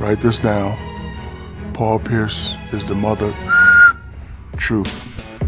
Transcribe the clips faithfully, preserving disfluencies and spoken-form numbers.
Write this down. Paul Pierce is the mother truth.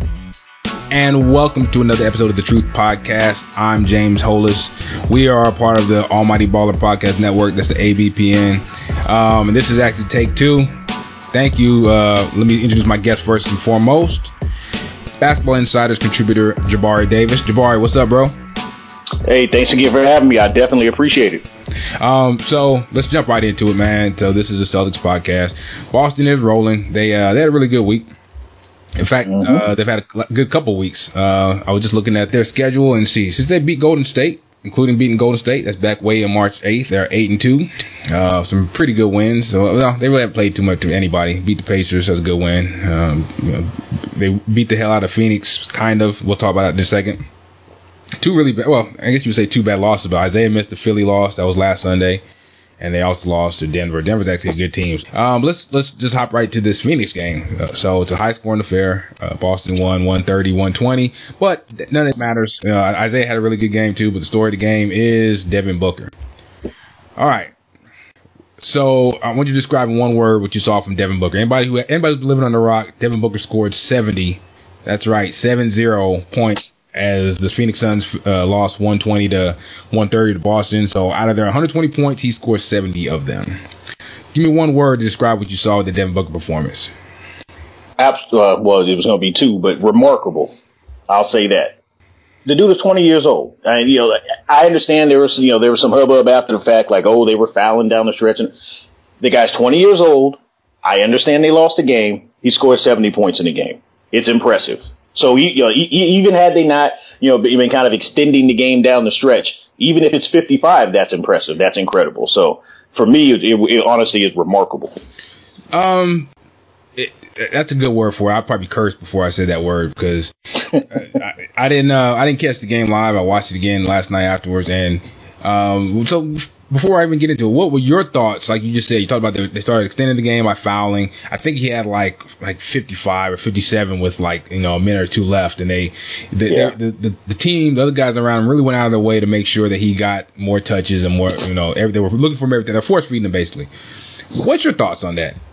And welcome to another episode of the Truth Podcast. I'm James Hollis. We are a part of the Almighty Baller Podcast Network. That's the A B P N. Um, and this is actually take two. Thank you. Uh, let me introduce my guest first and foremost. Basketball Insider's contributor, Jabari Davis. Jabari, what's up, bro? Hey, thanks again for having me. I definitely appreciate it. Um, so let's jump right into it, man. So this is a Celtics podcast. Boston is rolling. They uh, they had a really good week. In fact, mm-hmm. uh, they've had a good couple weeks. Uh, I was just looking at their schedule and see since they beat Golden State, including beating Golden State. That's back way in March eighth. They're eight and two. Uh, some pretty good wins. So well, they really haven't played too much to anybody. Beat the Pacers. That's a good win. Um, you know, they beat the hell out of Phoenix. Kind of. We'll talk about that in a second. Two really bad. Well, I guess you would say two bad losses. But Isaiah missed the Philly loss. That was last Sunday. And they also lost to Denver. Denver's actually a good team. Um, let's let's just hop right to this Phoenix game. Uh, so it's a high-scoring affair. Uh, Boston won one thirty, one twenty. But none of it matters. Uh, Isaiah had a really good game, too. But the story of the game is Devin Booker. All right. So I want you to describe in one word what you saw from Devin Booker. Anybody who anybody who's living on the rock, Devin Booker scored seventy. That's right, seven zero points. As the Phoenix Suns uh, lost one twenty to one thirty to Boston. So out of their one hundred twenty points, he scored seventy of them. Give me one word to describe what you saw with the Devin Booker performance. Absolutely. Uh, well, it was going to be two, but remarkable. I'll say that. The dude is twenty years old. And, you know, I understand there was, you know, there was some hubbub after the fact, like, oh, they were fouling down the stretch. And the guy's twenty years old. I understand they lost the game. He scored seventy points in the game. It's impressive. So, you know, even had they not, you know, been kind of extending the game down the stretch, even if it's fifty-five, that's impressive. That's incredible. So, for me, it, it, it honestly is remarkable. Um, it, that's a good word for it. I probably cursed before I said that word because I, I didn't, uh, I didn't catch the game live. I watched it again last night afterwards, and um, so. Before I even get into it, what were your thoughts? Like you just said, you talked about the, they started extending the game by fouling. I think he had like like fifty-five or fifty-seven with like, you know, a minute or two left. And they, the, yeah. the, the, the team, the other guys around him really went out of their way to make sure that he got more touches and more, you know, every, they were looking for him everything. They're force feeding him basically. What's your thoughts on that?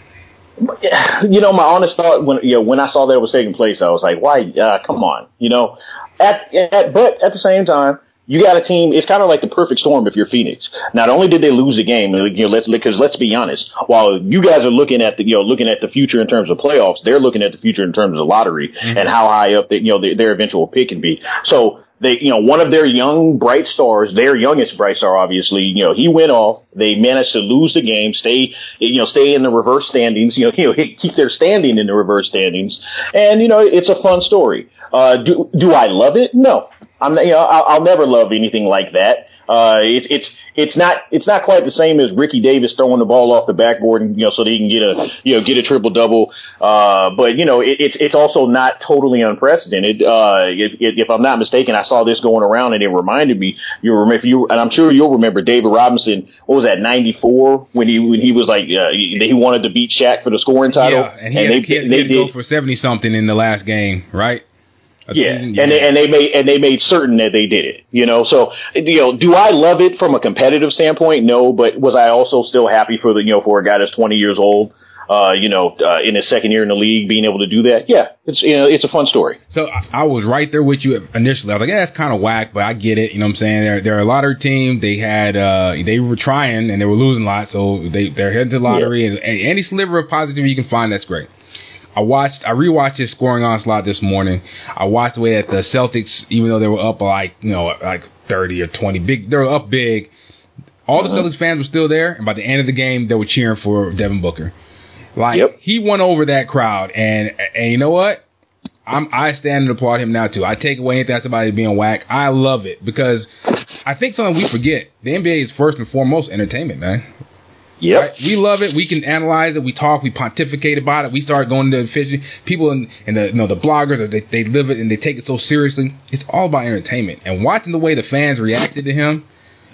You know, my honest thought when, you know, when I saw that it was taking place, I was like, why? Uh, come on, you know, at, at, but at the same time, you got a team. It's kind of like the perfect storm if you're Phoenix. Not only did they lose the game, you know, let's because let's be honest. While you guys are looking at the, you know, looking at the future in terms of playoffs, they're looking at the future in terms of the lottery mm-hmm. and how high up, the, you know, their, their eventual pick can be. So they, you know, one of their young bright stars, their youngest bright star, obviously, you know, he went off. They managed to lose the game, stay, you know, stay in the reverse standings. You know, you know, keep their standing in the reverse standings, and you know, it's a fun story. Uh, do do I love it? No. I'm, you know, I'll, I'll never love anything like that. Uh, it's, it's, it's not, it's not quite the same as Ricky Davis throwing the ball off the backboard and, you know, so that he can get a, you know, get a triple double. Uh, but, you know, it, it's, it's also not totally unprecedented. Uh, if, if I'm not mistaken, I saw this going around and it reminded me, you remember, if you, and I'm sure you'll remember David Robinson, what was that, ninety-four when he, when he was like, uh, he wanted to beat Shaq for the scoring title. Yeah, and he and had, they, he had, they, he had to go for seventy something in the last game, right? Yeah, and they, and they made and they made certain that they did it. You know, so you know, do I love it from a competitive standpoint? No, but was I also still happy for the you know for a guy that's twenty years old, uh, you know, uh, in his second year in the league, being able to do that? Yeah, it's you know, it's a fun story. So I, I was right there with you initially. I was like, yeah, that's kind of whack, but I get it. You know what I'm saying? They're they're a lottery team. They had uh, they were trying and they were losing a lot, so they they're heading to the lottery. Yeah. And any sliver of positive you can find, that's great. I watched, I rewatched his scoring onslaught this morning. I watched the way that the Celtics, even though they were up like, you know, like thirty or twenty, big, they were up big. All uh-huh. the Celtics fans were still there, and by the end of the game, they were cheering for Devin Booker. Like, yep. he won over that crowd, and and you know what? I'm, I stand and applaud him now, too. I take away anything that's somebody being whack. I love it, because I think something we forget, the N B A is first and foremost entertainment, man. Yep. Right? We love it. We can analyze it. We talk. We pontificate about it. We start going to fishing. People and the you know the bloggers, they they live it and they take it so seriously. It's all about entertainment. And watching the way the fans reacted to him,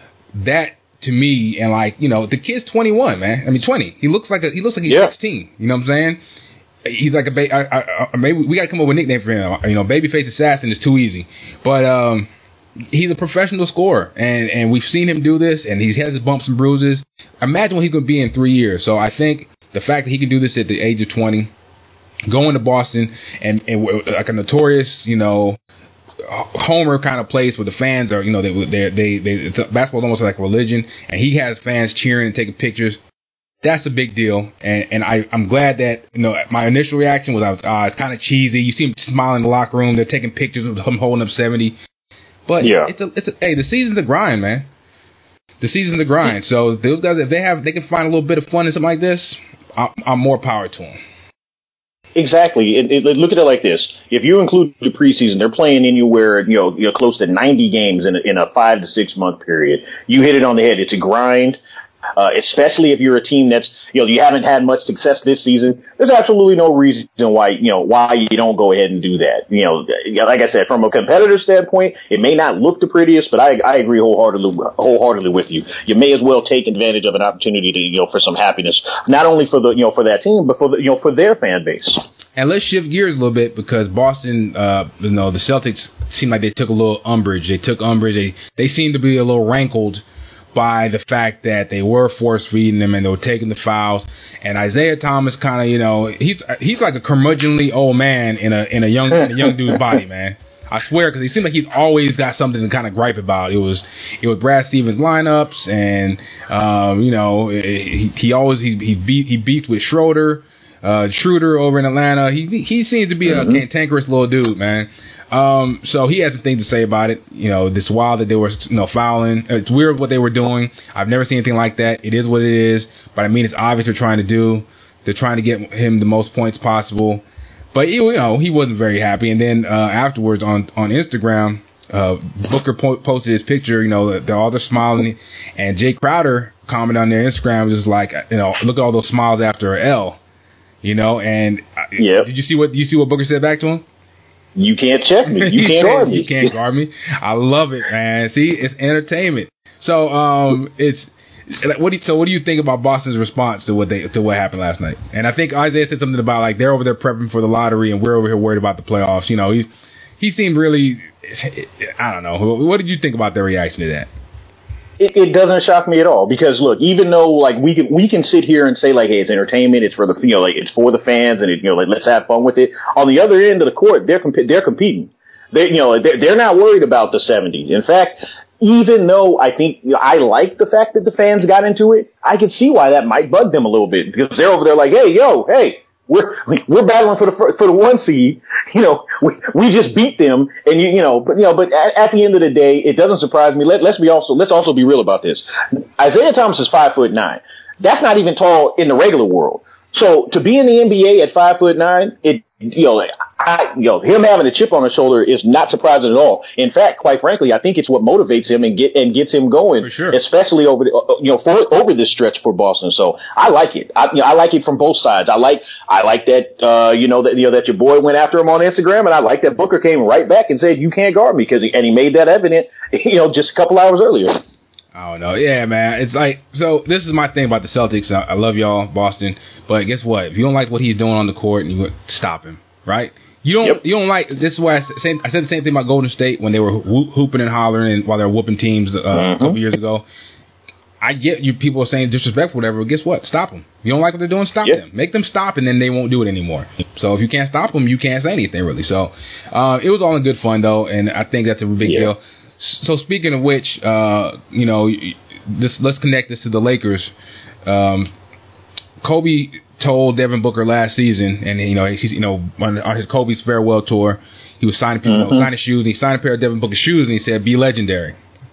that to me, and like you know the kid's twenty-one, man. I mean twenty. He looks like a he looks like he's yeah. sixteen. You know what I'm saying? He's like a ba- I, I, I, maybe we got to come up with a nickname for him. You know, Babyface Assassin is too easy, but um. he's a professional scorer, and, and we've seen him do this, and he has his bumps and bruises. Imagine what he could be in three years. So I think the fact that he can do this at the age of twenty, going to Boston, and, and like a notorious, you know, homer kind of place where the fans are, you know, they they they, they it's, basketball's almost like religion, and he has fans cheering and taking pictures. That's a big deal, and and I I'm glad that, you know, my initial reaction was I was uh, it's kind of cheesy. You see him smiling in the locker room. They're taking pictures of him holding up seventy, but yeah, it's a it's a hey the season's a grind, man. The season's a grind. So those guys, if they have they can find a little bit of fun in something like this, I'm, I'm more power to them. Exactly. It, it, look at it like this: if you include the preseason, they're playing anywhere, you know, you're close to ninety games in a, in a five to six month period. You hit it on the head. It's a grind. Uh, especially if you're a team that's, you know, you haven't had much success this season. There's absolutely no reason why, you know, why you don't go ahead and do that. You know, like I said, from a competitor standpoint, it may not look the prettiest, but I, I agree wholeheartedly, wholeheartedly with you. You may as well take advantage of an opportunity to, you know, for some happiness, not only for the, you know, for that team, but for the, you know, for their fan base. And let's shift gears a little bit, because Boston, uh, you know, the Celtics seem like they took a little umbrage. They took umbrage. They, they seem to be a little rankled by the fact that they were force feeding them and they were taking the fouls. And Isaiah Thomas kind of, you know, he's he's like a curmudgeonly old man in a in a young in a young dude's body, man. I swear, because he seems like he's always got something to kind of gripe about. It was it was Brad Stevens lineups, and um, you know, he, he always he he beat he beefed with Schroeder, uh, Schroeder over in Atlanta. He he seems to be mm-hmm. a cantankerous little dude, man. Um, so he had some things to say about it. You know, this wild that they were, you know, fouling. It's weird what they were doing. I've never seen anything like that. It is what it is. But I mean, it's obvious they're trying to do. They're trying to get him the most points possible. But, you know, he wasn't very happy. And then uh, afterwards on, on Instagram, uh, Booker po- posted his picture. You know, they're all they're smiling. And Jay Crowder commented on their Instagram, just like, you know, look at all those smiles after an L. You know, and yep. did you see what did you see what Booker said back to him? You can't check me. You can't guard me. You can't guard me. I love it, man. See, it's entertainment. So, um, it's what do you, so what do you think about Boston's response to what they to what happened last night? And I think Isaiah said something about, like, they're over there prepping for the lottery and we're over here worried about the playoffs. You know, he he seemed really, I don't know. What did you think about their reaction to that? It, it doesn't shock me at all, because look, even though like we can we can sit here and say like, hey, it's entertainment, it's for the, you know, like it's for the fans, and it, you know, like, let's have fun with it. On the other end of the court, they're comp- they're competing. They, you know, they're, they're not worried about the seventy. In fact, even though I think, you know, I like the fact that the fans got into it, I could see why that might bug them a little bit, because they're over there like, hey, yo, hey. We're we're battling for the for the one seed, you know. We we just beat them, and you you know, but you know, but at, at the end of the day, it doesn't surprise me. Let let's be also let's also be real about this. Isaiah Thomas is five foot nine. That's not even tall in the regular world. So to be in the N B A at five foot nine, it you know, I you know, him having a chip on his shoulder is not surprising at all. In fact, quite frankly, I think it's what motivates him and get and gets him going, for sure. Especially over the, you know, for over this stretch for Boston. So I like it. I, you know, I like it from both sides. I like I like that uh, you know that you know that your boy went after him on Instagram, and I like that Booker came right back and said, you can't guard me, because he, and he made that evident, you know, just a couple hours earlier. I don't know. Yeah, man. It's like, so this is my thing about the Celtics. I, I love y'all, Boston. But guess what? If you don't like what he's doing on the court, you stop him, right? You don't. Yep. You don't like. This is why I said, I said the same thing about Golden State when they were whoop, hooping and hollering and while they were whooping teams uh, mm-hmm. a couple years ago. I get you people saying disrespectful, whatever. But guess what? Stop them. If you don't like what they're doing, stop yep. them. Make them stop, and then they won't do it anymore. So if you can't stop them, you can't say anything really. So uh, it was all in good fun though, and I think that's a big yeah. deal. So speaking of which, uh, you know, this, let's connect this to the Lakers. Um, Kobe told Devin Booker last season, and you know, he's you know on, on his Kobe's farewell tour, he was signing people, mm-hmm. you know, signing shoes. And he signed a pair of Devin Booker shoes, and he said, "Be legendary."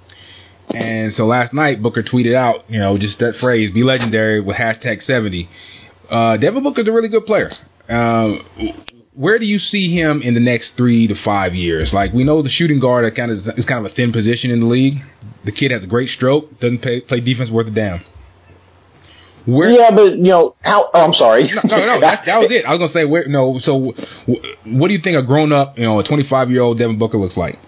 And so last night, Booker tweeted out, you know, just that phrase, "Be legendary" with hashtag seventy. Uh, Devin Booker's a really good player. Uh, Where do you see him in the next three to five years? Like, we know the shooting guard kind of is kind of a thin position in the league. The kid has a great stroke, doesn't play, play defense worth a damn. Where, yeah, but you know, how? Oh, I'm sorry. No, no, no that, that was it. I was gonna say, where? No, so what do you think a grown up, you know, a twenty-five year old Devin Booker looks like?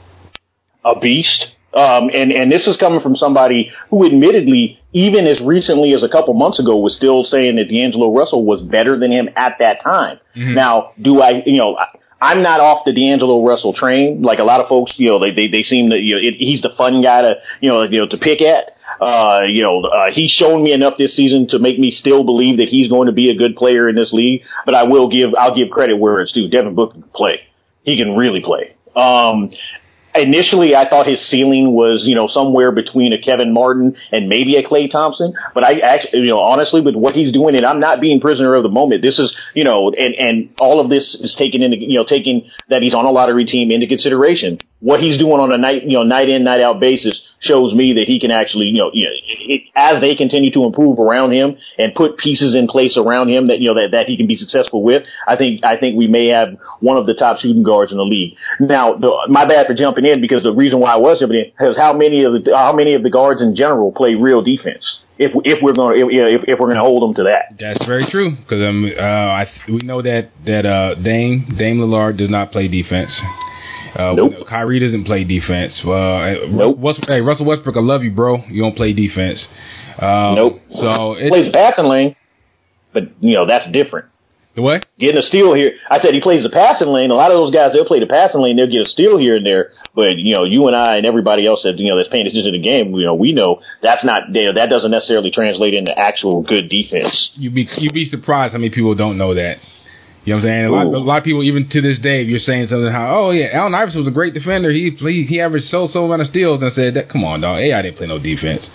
A beast. Um, and, and this is coming from somebody who admittedly, even as recently as a couple months ago, was still saying that D'Angelo Russell was better than him at that time. Mm-hmm. Now, do I, you know, I'm not off the D'Angelo Russell train. Like a lot of folks, you know, they, they, they seem that, you know, it, he's the fun guy to, you know, you know, to pick at. Uh, you know, uh, he's shown me enough this season to make me still believe that he's going to be a good player in this league. But I will give, I'll give credit where it's due. Devin Booker can play. He can really play. Um, Initially, I thought his ceiling was, you know, somewhere between a Kevin Martin and maybe a Klay Thompson. But I actually, you know, honestly, with what he's doing, and I'm not being prisoner of the moment. This is, you know, and, and all of this is taken into, you know, taking that he's on a lottery team into consideration. What he's doing on a night, you know, night in, night out basis shows me that he can actually, you know, you know it, it, as they continue to improve around him and put pieces in place around him that, you know, that, that he can be successful with. I think, I think we may have one of the top shooting guards in the league. Now, the, my bad for jumping in, because the reason why I was jumping in is how many of the, how many of the guards in general play real defense. If if we're going to if, if we're going to hold them to that. That's very true, because um uh I we know that that uh Dame Dame Lillard does not play defense. Uh, nope. Kyrie doesn't play defense. Uh, nope. Russell, hey, Russell Westbrook, I love you, bro. You don't play defense. Um, nope. So he plays passing lane, but you know that's different. The what? Getting a steal here. I said he plays the passing lane. A lot of those guys, they'll play the passing lane. They'll get a steal here and there. But, you know, you and I and everybody else that, you know, that's paying attention to the game, you know, we know that's not, you know, that doesn't necessarily translate into actual good defense. You'd be, you'd be surprised how many people don't know that. You know what I'm saying? A lot, a lot of people, even to this day, if you're saying something how, oh, yeah, Allen Iverson was a great defender. He he, he averaged so, so amount of steals. And I said, that, come on, dog. A I didn't play no defense.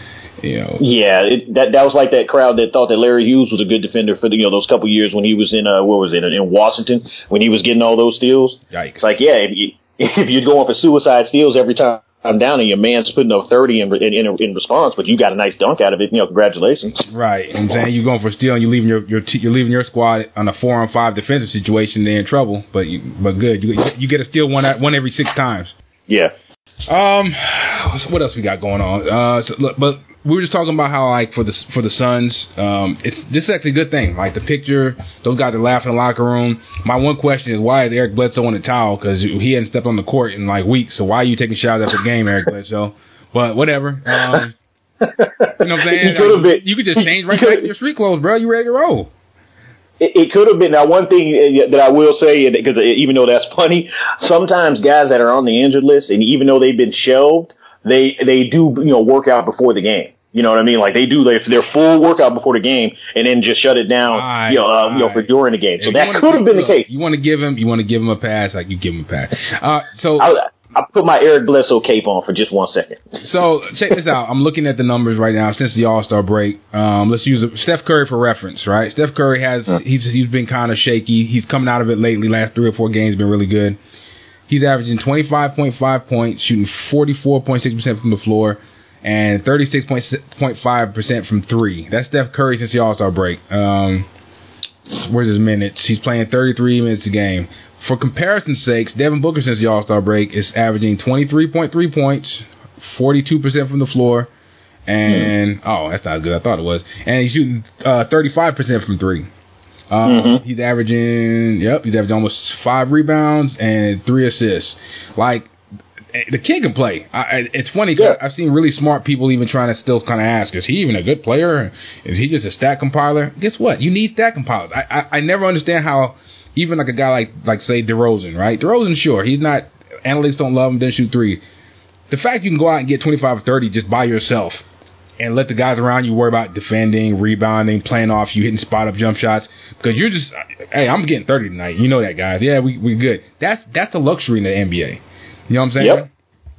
You know. Yeah, it, that that was like that crowd that thought that Larry Hughes was a good defender for the, you know, those couple years when he was in uh what was it in Washington when he was getting all those steals. Yikes! It's like, yeah, if, you, if you're going for suicide steals every time I'm down and your man's putting up thirty in, in in in response, but you got a nice dunk out of it, you know, congratulations. Right, and saying you're going for a steal and you're leaving your, your you're leaving your squad on a four on five defensive situation, they're in trouble. But you, but good, you you get a steal one one every six times. Yeah. Um, what else we got going on? Uh, so, look, but. We were just talking about how, like, for the for the Suns, um, it's this is actually a good thing. Like, the picture, those guys are laughing in the locker room. My one question is, why is Eric Bledsoe on the towel? Because he hadn't stepped on the court in, like, weeks. So why are you taking showers after the game, Eric Bledsoe? But whatever. Um, you know what I'm saying? Like, been, you could just change right back to your street clothes, bro. You ready to roll. It, it could have been. Now, one thing that I will say, because even though that's funny, sometimes guys that are on the injured list, and even though they've been shelved, they they do, you know, work out before the game. You know what I mean? Like they do their, their full workout before the game, and then just shut it down, right, you know, uh, you know, for during the game. So that could have been the case. You want to give him, you want to give him a pass, like you give him a pass. Uh, so I, I put my Eric Bledsoe cape on for just one second. So check this out. I'm looking at the numbers right now since the All-Star break. Um, let's use a, Steph Curry for reference, right? Steph Curry has huh. he's he's been kind of shaky. He's coming out of it lately. Last three or four games been really good. He's averaging twenty-five point five points, shooting forty-four point six percent from the floor, and thirty-six point five percent from three. That's Steph Curry since the All-Star break. Um, where's his minutes? He's playing thirty-three minutes a game. For comparison's sakes, Devin Booker since the All-Star break is averaging twenty-three point three points, forty-two percent from the floor, and, mm. oh, that's not as good as I thought it was. And he's shooting uh, thirty-five percent from three. Um, mm-hmm. He's averaging, yep, he's averaging almost five rebounds and three assists. Like, the kid can play. I, it's funny because yeah. I've seen really smart people even trying to still kind of ask, is he even a good player? Is he just a stat compiler? Guess what? You need stat compilers. I, I, I never understand how even like a guy like, like say, DeRozan, right? DeRozan, sure, he's not, analytics don't love him, didn't shoot three. The fact you can go out and get twenty-five or thirty just by yourself and let the guys around you worry about defending, rebounding, playing off you, hitting spot-up jump shots, because you're just, hey, I'm getting thirty tonight. You know that, guys. Yeah, we we good. That's that's a luxury in the N B A. You know what I'm saying? Yep.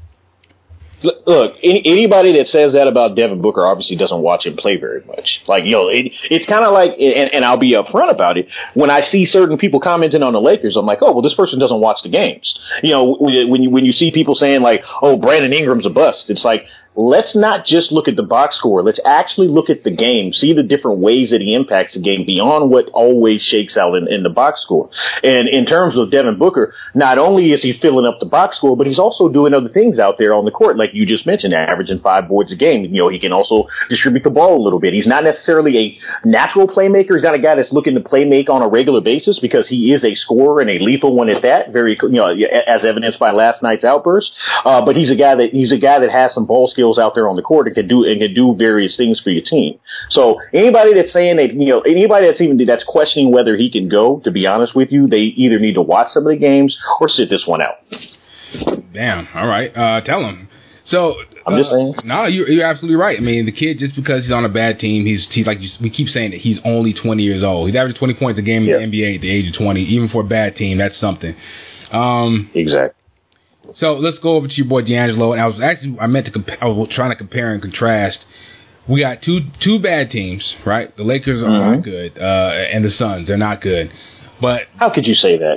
Look, any, anybody that says that about Devin Booker obviously doesn't watch him play very much. Like, yo, it, it's kind of like, and, and I'll be upfront about it, when I see certain people commenting on the Lakers, I'm like, oh, well, this person doesn't watch the games. You know, when you, when you see people saying, like, oh, Brandon Ingram's a bust, it's like, let's not just look at the box score. Let's actually look at the game, see the different ways that he impacts the game beyond what always shakes out in, in the box score. And in terms of Devin Booker, not only is he filling up the box score, but he's also doing other things out there on the court, like you just mentioned, averaging five boards a game. You know, he can also distribute the ball a little bit. He's not necessarily a natural playmaker. He's not a guy that's looking to play make on a regular basis because he is a scorer and a lethal one at that, very, you know, as evidenced by last night's outburst. Uh, but he's a guy that, he's a guy that has some ball skills skills out there on the court and can do and can do various things for your team. So anybody that's saying that, you know, anybody that's even that's questioning whether he can go, to be honest with you, they either need to watch some of the games or sit this one out. Damn. All right. Uh, tell him. So I'm just uh, saying. No, you're, you're absolutely right. I mean, the kid, just because he's on a bad team, he's he's like we keep saying that he's only twenty years old. He's averaging twenty points a game in yeah. the N B A at the age of twenty, even for a bad team. That's something. Um, exactly. So let's go over to your boy D'Angelo. And I was actually I meant to compa- I was trying to compare and contrast. We got two two bad teams, right? The Lakers are mm-hmm. not good, uh, and the Suns, they're not good. But how could you say that?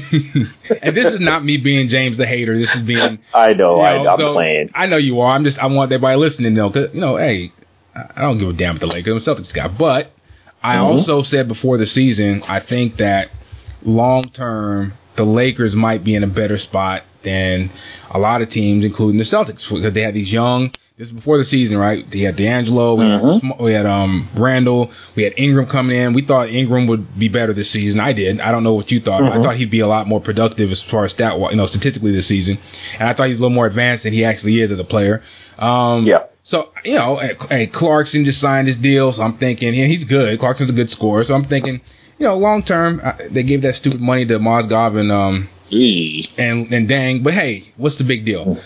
And this is not me being James the hater. This is being I know, you know I, I'm so playing. I know you are. I'm just I want everybody listening to know, because you know, hey, I don't give a damn with the Lakers. I'm a Celtics guy, but I mm-hmm. also said before the season, I think that long term the Lakers might be in a better spot than a lot of teams, including the Celtics, because they had these young. This is before the season, right? They had D'Angelo, we, mm-hmm. had, we had um, Randall, we had Ingram coming in. We thought Ingram would be better this season. I did. I don't know what you thought. Mm-hmm. I thought he'd be a lot more productive as far as stat, you know, statistically this season, and I thought he's a little more advanced than he actually is as a player. Um, yeah. So you know, hey, Clarkson just signed his deal, so I'm thinking, yeah, he's good. Clarkson's a good scorer, so I'm thinking, you know, long term, uh, they gave that stupid money to Mozgov and um e. and and Dang, but hey, what's the big deal?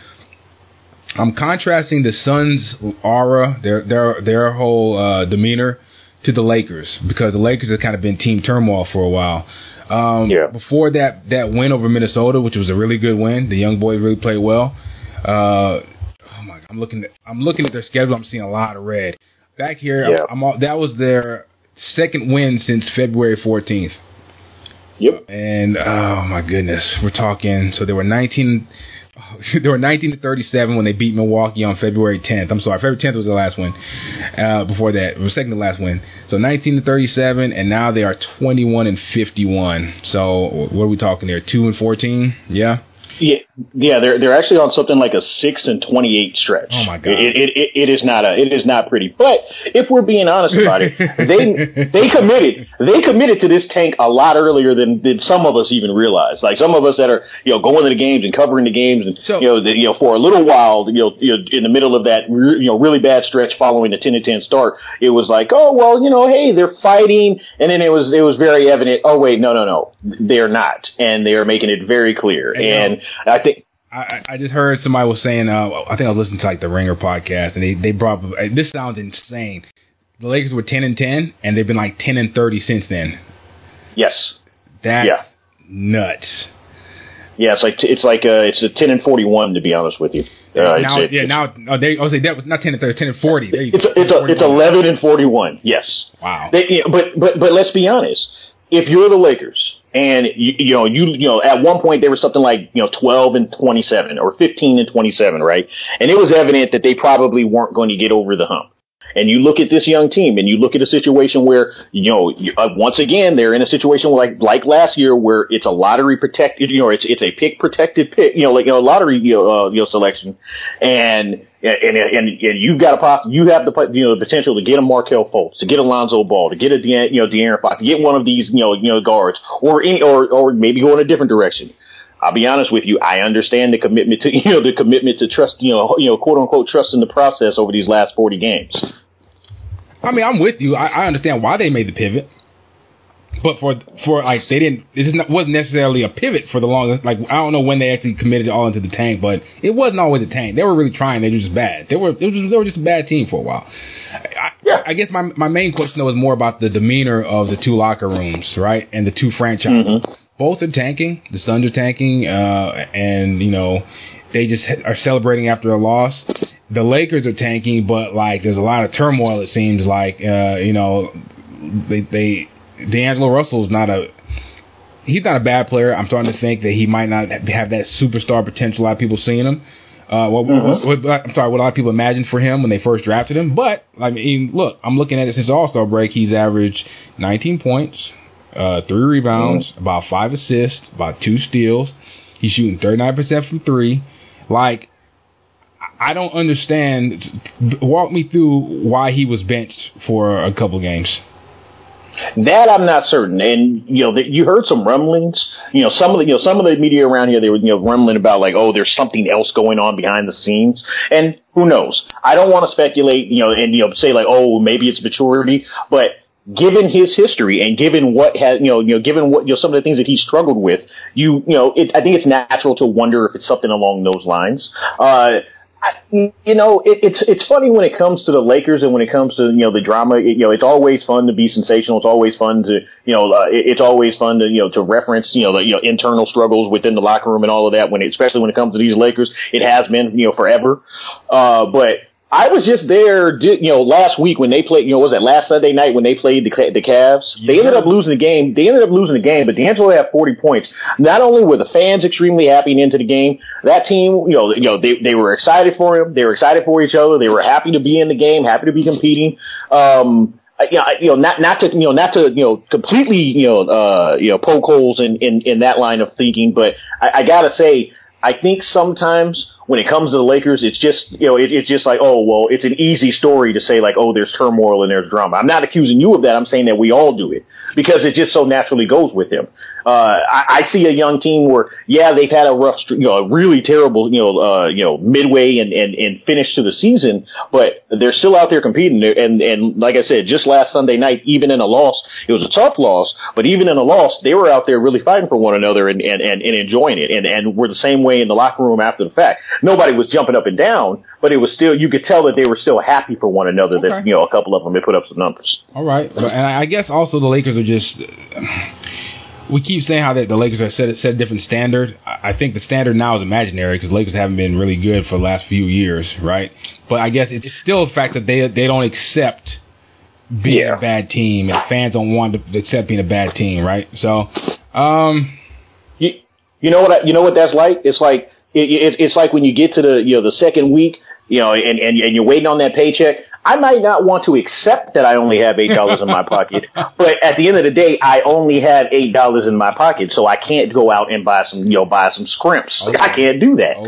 I'm contrasting the Suns' aura, their their their whole uh, demeanor, to the Lakers, because the Lakers have kind of been team turmoil for a while. Um, yeah. Before that that win over Minnesota, which was a really good win, the young boys really played well. Uh, oh my! I'm looking at I'm looking at their schedule. I'm seeing a lot of red. Back here, yeah. I'm, I'm all, that was their second win since February fourteenth. Yep. And oh my goodness, we're talking. So they were nineteen. They were nineteen to thirty-seven when they beat Milwaukee on February tenth. I'm sorry, February tenth was the last win. Uh, before that, it was second to last win. So nineteen to thirty-seven, and now they are twenty-one and fifty-one. So what are we talking there? Two and fourteen? Yeah. Yeah, yeah, they're they're actually on something like a six and twenty-eight stretch. Oh my god, it it, it it is not a it is not pretty. But if we're being honest about it, they they committed they committed to this tank a lot earlier than, than some of us even realized. Like some of us that are you know going to the games and covering the games and so, you know the, you know for a little while you know, you know in the middle of that you know really bad stretch following the ten and ten start, it was like oh well you know hey they're fighting, and then it was it was very evident oh wait no no no they're not, and they are making it very clear. And, and I think I, I just heard somebody was saying, uh, I think I was listening to like the Ringer podcast, and they, they brought up, this sounds insane. The Lakers were ten and ten, and they've been like ten and thirty since then. Yes. That's yeah. nuts. Yeah, it's like it's like uh, it's a ten and forty one to be honest with you. Uh, now, it's, yeah, it's, now oh, they I was say that was not ten and thirty, it's ten and forty. There you it's go. A, it's a, it's eleven and forty one. Yes. Wow. They, you know, but but but let's be honest. If you're the Lakers, and you, you know you you know at one point they were something like you know twelve and twenty seven or fifteen and twenty seven, right? And it was evident that they probably weren't going to get over the hump. And you look at this young team, and you look at a situation where, you know, uh, once again, they're in a situation like like last year where it's a lottery protected, you know, it's it's a pick protected pick, you know, like you know, lottery you know, uh, you know selection, and and and and you've got a poss- you have the you know the potential to get a Markelle Fultz, to get a Lonzo Ball, to get a De- you know De'Aaron Fox, to get one of these you know you know guards, or any, or or maybe go in a different direction. I'll be honest with you. I understand the commitment to, you know, the commitment to trust, you know, you know, quote unquote, trust in the process over these last forty games. I mean, I'm with you. I, I understand why they made the pivot, but for for like they didn't. This is not, wasn't necessarily a pivot for the longest. Like I don't know when they actually committed all into the tank, but it wasn't always a tank. They were really trying. They were just bad. They were. It was, they were just a bad team for a while. I, yeah. I guess my my main question though is more about the demeanor of the two locker rooms, right, and the two franchises. Mm-hmm. Both are tanking. The Suns are tanking, uh, and you know they just are celebrating after a loss. The Lakers are tanking, but like there's a lot of turmoil. It seems like uh, you know they they D'Angelo Russell's not a he's not a bad player. I'm starting to think that he might not have that superstar potential a lot of people seeing him. Uh, what, mm-hmm. what, what, I'm sorry, what a lot of people imagined for him when they first drafted him. But I mean, look, I'm looking at it since the All-Star break. He's averaged nineteen points. Uh, three rebounds, mm-hmm. about five assists, about two steals. He's shooting thirty-nine percent from three. Like, I don't understand. Walk me through why he was benched for a couple games. That I'm not certain. And, you know, the, you heard some rumblings. You know, some of the, you know, some of the media around here, they were, you know, rumbling about like, oh, there's something else going on behind the scenes. And Who knows? I don't want to speculate, you know, and you know, say like, oh, maybe it's maturity, but given his history and given what has, you know, you know, given what, you know, some of the things that he struggled with, you, you know, it, I think it's natural to wonder if it's something along those lines. Uh, I, you know, it, it's it's funny when it comes to the Lakers and when it comes to, you know, the drama. It, you know, it's always fun to be sensational. It's always fun to, you know, uh, it, it's always fun to, you know, to reference, you know, the, you know, internal struggles within the locker room and all of that. When it, especially when it comes to these Lakers, it has been, you know, forever. Uh, but I was just there, you know, last week when they played, you know, was that last Sunday night when they played the, the Cavs? They ended up losing the game. They ended up losing the game, but D'Angelo had forty points. Not only were the fans extremely happy and into the game, that team, you know, you know, they, they were excited for him. They were excited for each other. They were happy to be in the game, happy to be competing. Um, you know, you know, not, not to, you know, not to, you know, completely, you know, uh, you know, poke holes in, in, in that line of thinking, but I, I gotta say, I think sometimes when it comes to the Lakers, it's just, you know, it, it's just like, oh, well, it's an easy story to say like, oh, there's turmoil and there's drama. I'm not accusing you of that. I'm saying that we all do it because it just so naturally goes with him. Uh, I, I see a young team where, yeah, they've had a rough, you know, a really terrible, you know, uh, you know, midway and, and, and finish to the season, but they're still out there competing. And, and like I said, just last Sunday night, even in a loss, it was a tough loss, but even in a loss, they were out there really fighting for one another and, and, and, and enjoying it. And, and we're the same way in the locker room after the fact. Nobody was jumping up and down, but it was still, you could tell that they were still happy for one another. Okay. That, you know, a couple of them had put up some numbers. All right. And I guess also the Lakers are just, we keep saying how that the Lakers are set, set a different standard. I think the standard now is imaginary because the Lakers haven't been really good for the last few years, right? But I guess it's still a fact that they they don't accept being yeah. a bad team, and fans don't want to accept being a bad team, right? So, um, you, you know what I, you know what that's like? It's like it, it, it's like when you get to the you know the second week, you know, and, and and you're waiting on that paycheck. I might not want to accept that I only have eight dollars in my pocket, but at the end of the day, I only have eight dollars in my pocket, so I can't go out and buy some, you know, buy some scrimps. Okay. I can't do that.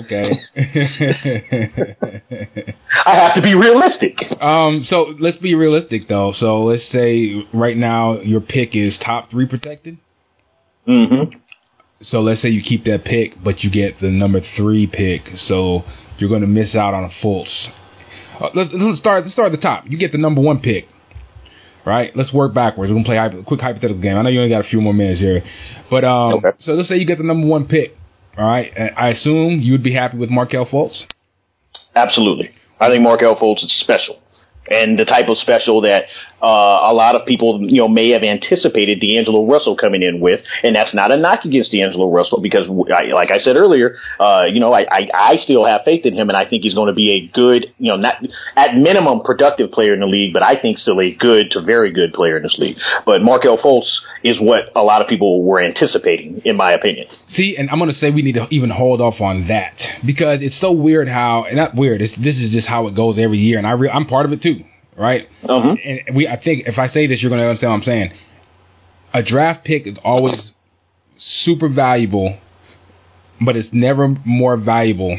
Okay. I have to be realistic. Um. So let's be realistic, though. So let's say right now your pick is top three protected. Mm-hmm. So let's say you keep that pick, but you get the number three pick, so you're going to miss out on a Fultz. Uh, let's, let's start. Let's start at the top. You get the number one pick, right? Let's work backwards. We're gonna play a quick hypothetical game. I know you only got a few more minutes here, but um, okay. So let's say you get the number one pick. All right. I assume you would be happy with Markelle Fultz. Absolutely. I think Markelle Fultz is special, and the type of special that uh, a lot of people, you know, may have anticipated D'Angelo Russell coming in with, and that's not a knock against D'Angelo Russell because, I, like I said earlier, uh, you know, I, I, I still have faith in him, and I think he's going to be a good, you know, not at minimum productive player in the league, but I think still a good to very good player in this league. But Markelle Fultz is what a lot of people were anticipating, in my opinion. See, and I'm going to say we need to even hold off on that because it's so weird how, and not weird, it's, this is just how it goes every year, and I re- I'm part of it too. Right? Uh-huh. And we, I think if I say this, you're going to understand what I'm saying. A draft pick is always super valuable, but it's never more valuable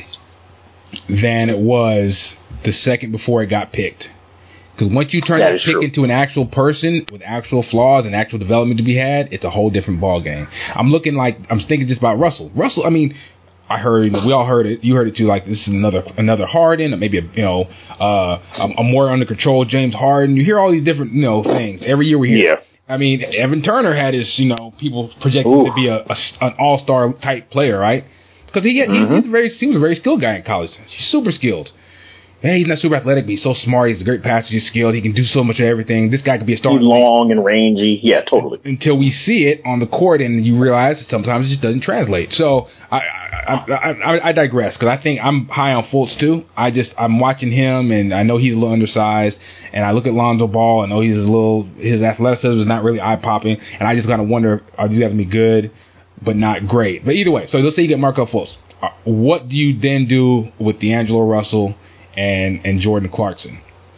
than it was the second before it got picked. Because once you turn that, that pick true. into an actual person with actual flaws and actual development to be had, it's a whole different ballgame. I'm looking like, I'm thinking just about Russell. Russell, I mean, I heard, we all heard it. You heard it too. Like this is another another Harden, or maybe a you know uh, a, a more under control James Harden. You hear all these different you know things every year. We hear. Yeah. I mean, Evan Turner had his you know people projected Ooh. to be a, a an all star type player, right? Because he, mm-hmm. he he's a very he was a very skilled guy in college. He's super skilled. Yeah, he's not super athletic, but he's so smart. He's a great passer. He's skilled. He can do so much of everything. This guy could be a star. He's long and rangy. Yeah, totally. Until we see it on the court, and you realize sometimes it just doesn't translate. So I I, I, I, I digress because I think I'm high on Fultz too. I just I'm watching him, and I know he's a little undersized. And I look at Lonzo Ball, I know he's a little his athleticism is not really eye popping, and I just kind of wonder are these guys gonna be good, but not great. But either way, so let's say you get Markelle Fultz. What do you then do with D'Angelo Russell and and Jordan Clarkson?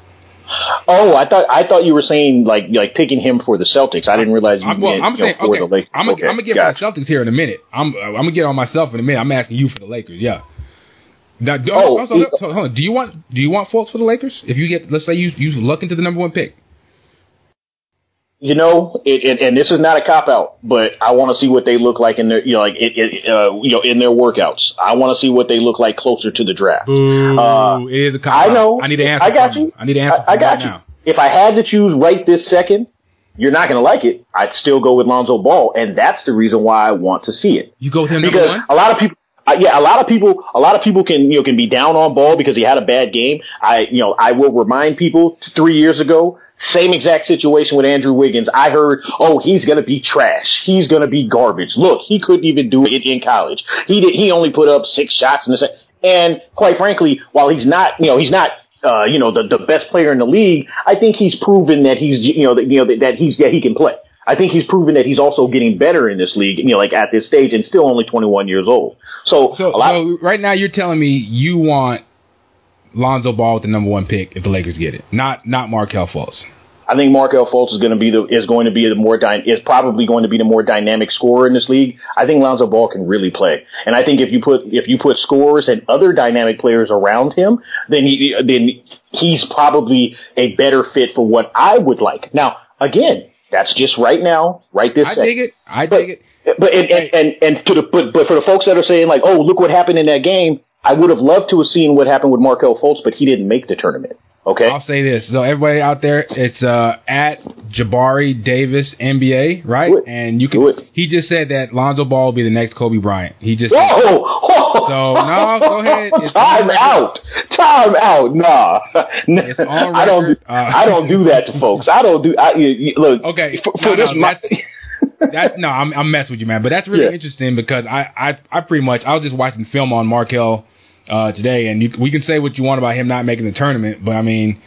Oh, I thought I thought you were saying like like picking him for the Celtics. I didn't realize you I'm, well, meant I'm saying, know, for okay, the Lakers. I'm okay, gonna get gotcha. for the Celtics here in a minute. I'm I'm gonna get on myself in a minute. I'm asking you for the Lakers. Yeah. Now, do, oh, also, it, hold on. Do you want do you want Fultz for the Lakers? If you get, let's say you you luck into the number one pick. You know, it, it, and this is not a cop out, but I want to see what they look like in their, you know, like it, it, uh, you know, in their workouts. I want to see what they look like closer to the draft. Boo, uh, it is a cop out. I know. I need to answer. I got you. I need to answer. I, I got right you. Now. If I had to choose right this second, you're not going to like it. I'd still go with Lonzo Ball, and that's the reason why I want to see it. You go with him because number one? a lot of people. Uh, yeah, a lot of people, a lot of people can, you know, can be down on Ball because he had a bad game. I, you know, I will remind people three years ago, same exact situation with Andrew Wiggins. I heard, oh, he's going to be trash. He's going to be garbage. Look, he couldn't even do it in college. He did, he only put up six shots in the second. And quite frankly, while he's not, you know, he's not, uh, you know, the, the best player in the league, I think he's proven that he's, you know, that, you know, that, that he's, that he can play. I think he's proven that he's also getting better in this league, you know, like at this stage, and still only twenty-one years old. So, so, a lot so right now you're telling me you want Lonzo Ball with the number one pick if the Lakers get it, not not Markelle Fultz. I think Markelle Fultz is going to be the is going to be the more dy- is probably going to be the more dynamic scorer in this league. I think Lonzo Ball can really play, and I think if you put if you put scorers and other dynamic players around him, then he, then he's probably a better fit for what I would like. Now, again. That's just right now, right this second. I dig it. I but, dig it. But and, and, and, and to the but, but for the folks that are saying like, oh, look what happened in that game, I would have loved to have seen what happened with Markelle Fultz, but he didn't make the tournament. Okay. I'll say this. So everybody out there, it's uh, at Jabari Davis N B A, right? Do it. And you can. Do it. He just said that Lonzo Ball will be the next Kobe Bryant. He just. Whoa! Said, Whoa. So no, go ahead. It's Time out. Time out. Nah. It's on I don't. record. Uh, I don't do that to folks. I don't do. I, you, you, look. Okay. For, for no, this, no, my, that's, that's no. I'm I'm messing with you, man. But that's really yeah. interesting because I, I I pretty much I was just watching film on Markelle uh, today, and you, we can say what you want about him not making the tournament, but I mean.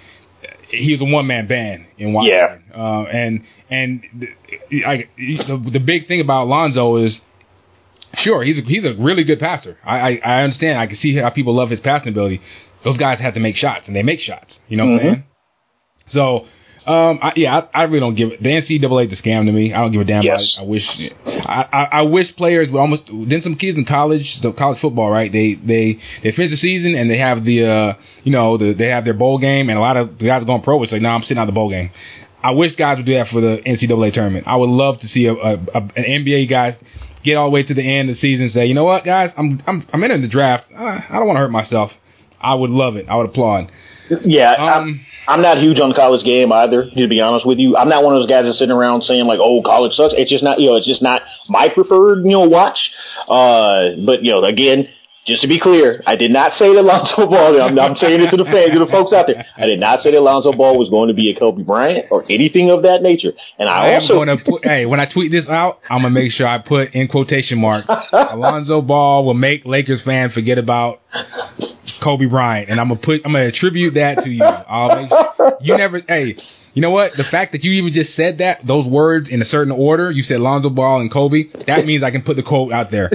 He was a one man band in Washington, yeah. uh, and and the, I, the the big thing about Lonzo is, sure, he's a, he's a really good passer. I, I I understand. I can see how people love his passing ability. Those guys have to make shots, and they make shots. You know what mm-hmm. I'm saying? So. Um, I, yeah, I, I really don't give it. The N C double A is a scam to me. I don't give a damn. Yes. I, I wish, I, I, I wish players would almost. Then some kids in college, the college football, right? They they they finish the season and they have the, uh, you know, the, they have their bowl game, and a lot of the guys are going pro. It's like, no, nah, I'm sitting out the bowl game. I wish guys would do that for the N C double A tournament. I would love to see a, a, a an N B A guys get all the way to the end of the season and say, you know what, guys, I'm I'm I'm entering the draft. Uh, I don't want to hurt myself. I would love it. I would applaud. Yeah, um, I'm, I'm not huge on the college game either, to be honest with you. I'm not one of those guys that's sitting around saying like, oh, college sucks. It's just not, you know, it's just not my preferred, you know, watch. Uh, but, you know, again, just to be clear, I did not say that Lonzo Ball, I'm, I'm saying it to the fans, to the folks out there. I did not say that Lonzo Ball was going to be a Kobe Bryant or anything of that nature. And I, I also. am going to put, hey, when I tweet this out, I'm going to make sure I put in quotation marks, Lonzo Ball will make Lakers fans forget about Kobe Bryant, and I'm gonna put I'm gonna attribute that to you. I'll make sure, you never. Hey, you know what? The fact that you even just said that those words in a certain order, you said Lonzo Ball and Kobe. That means I can put the quote out there.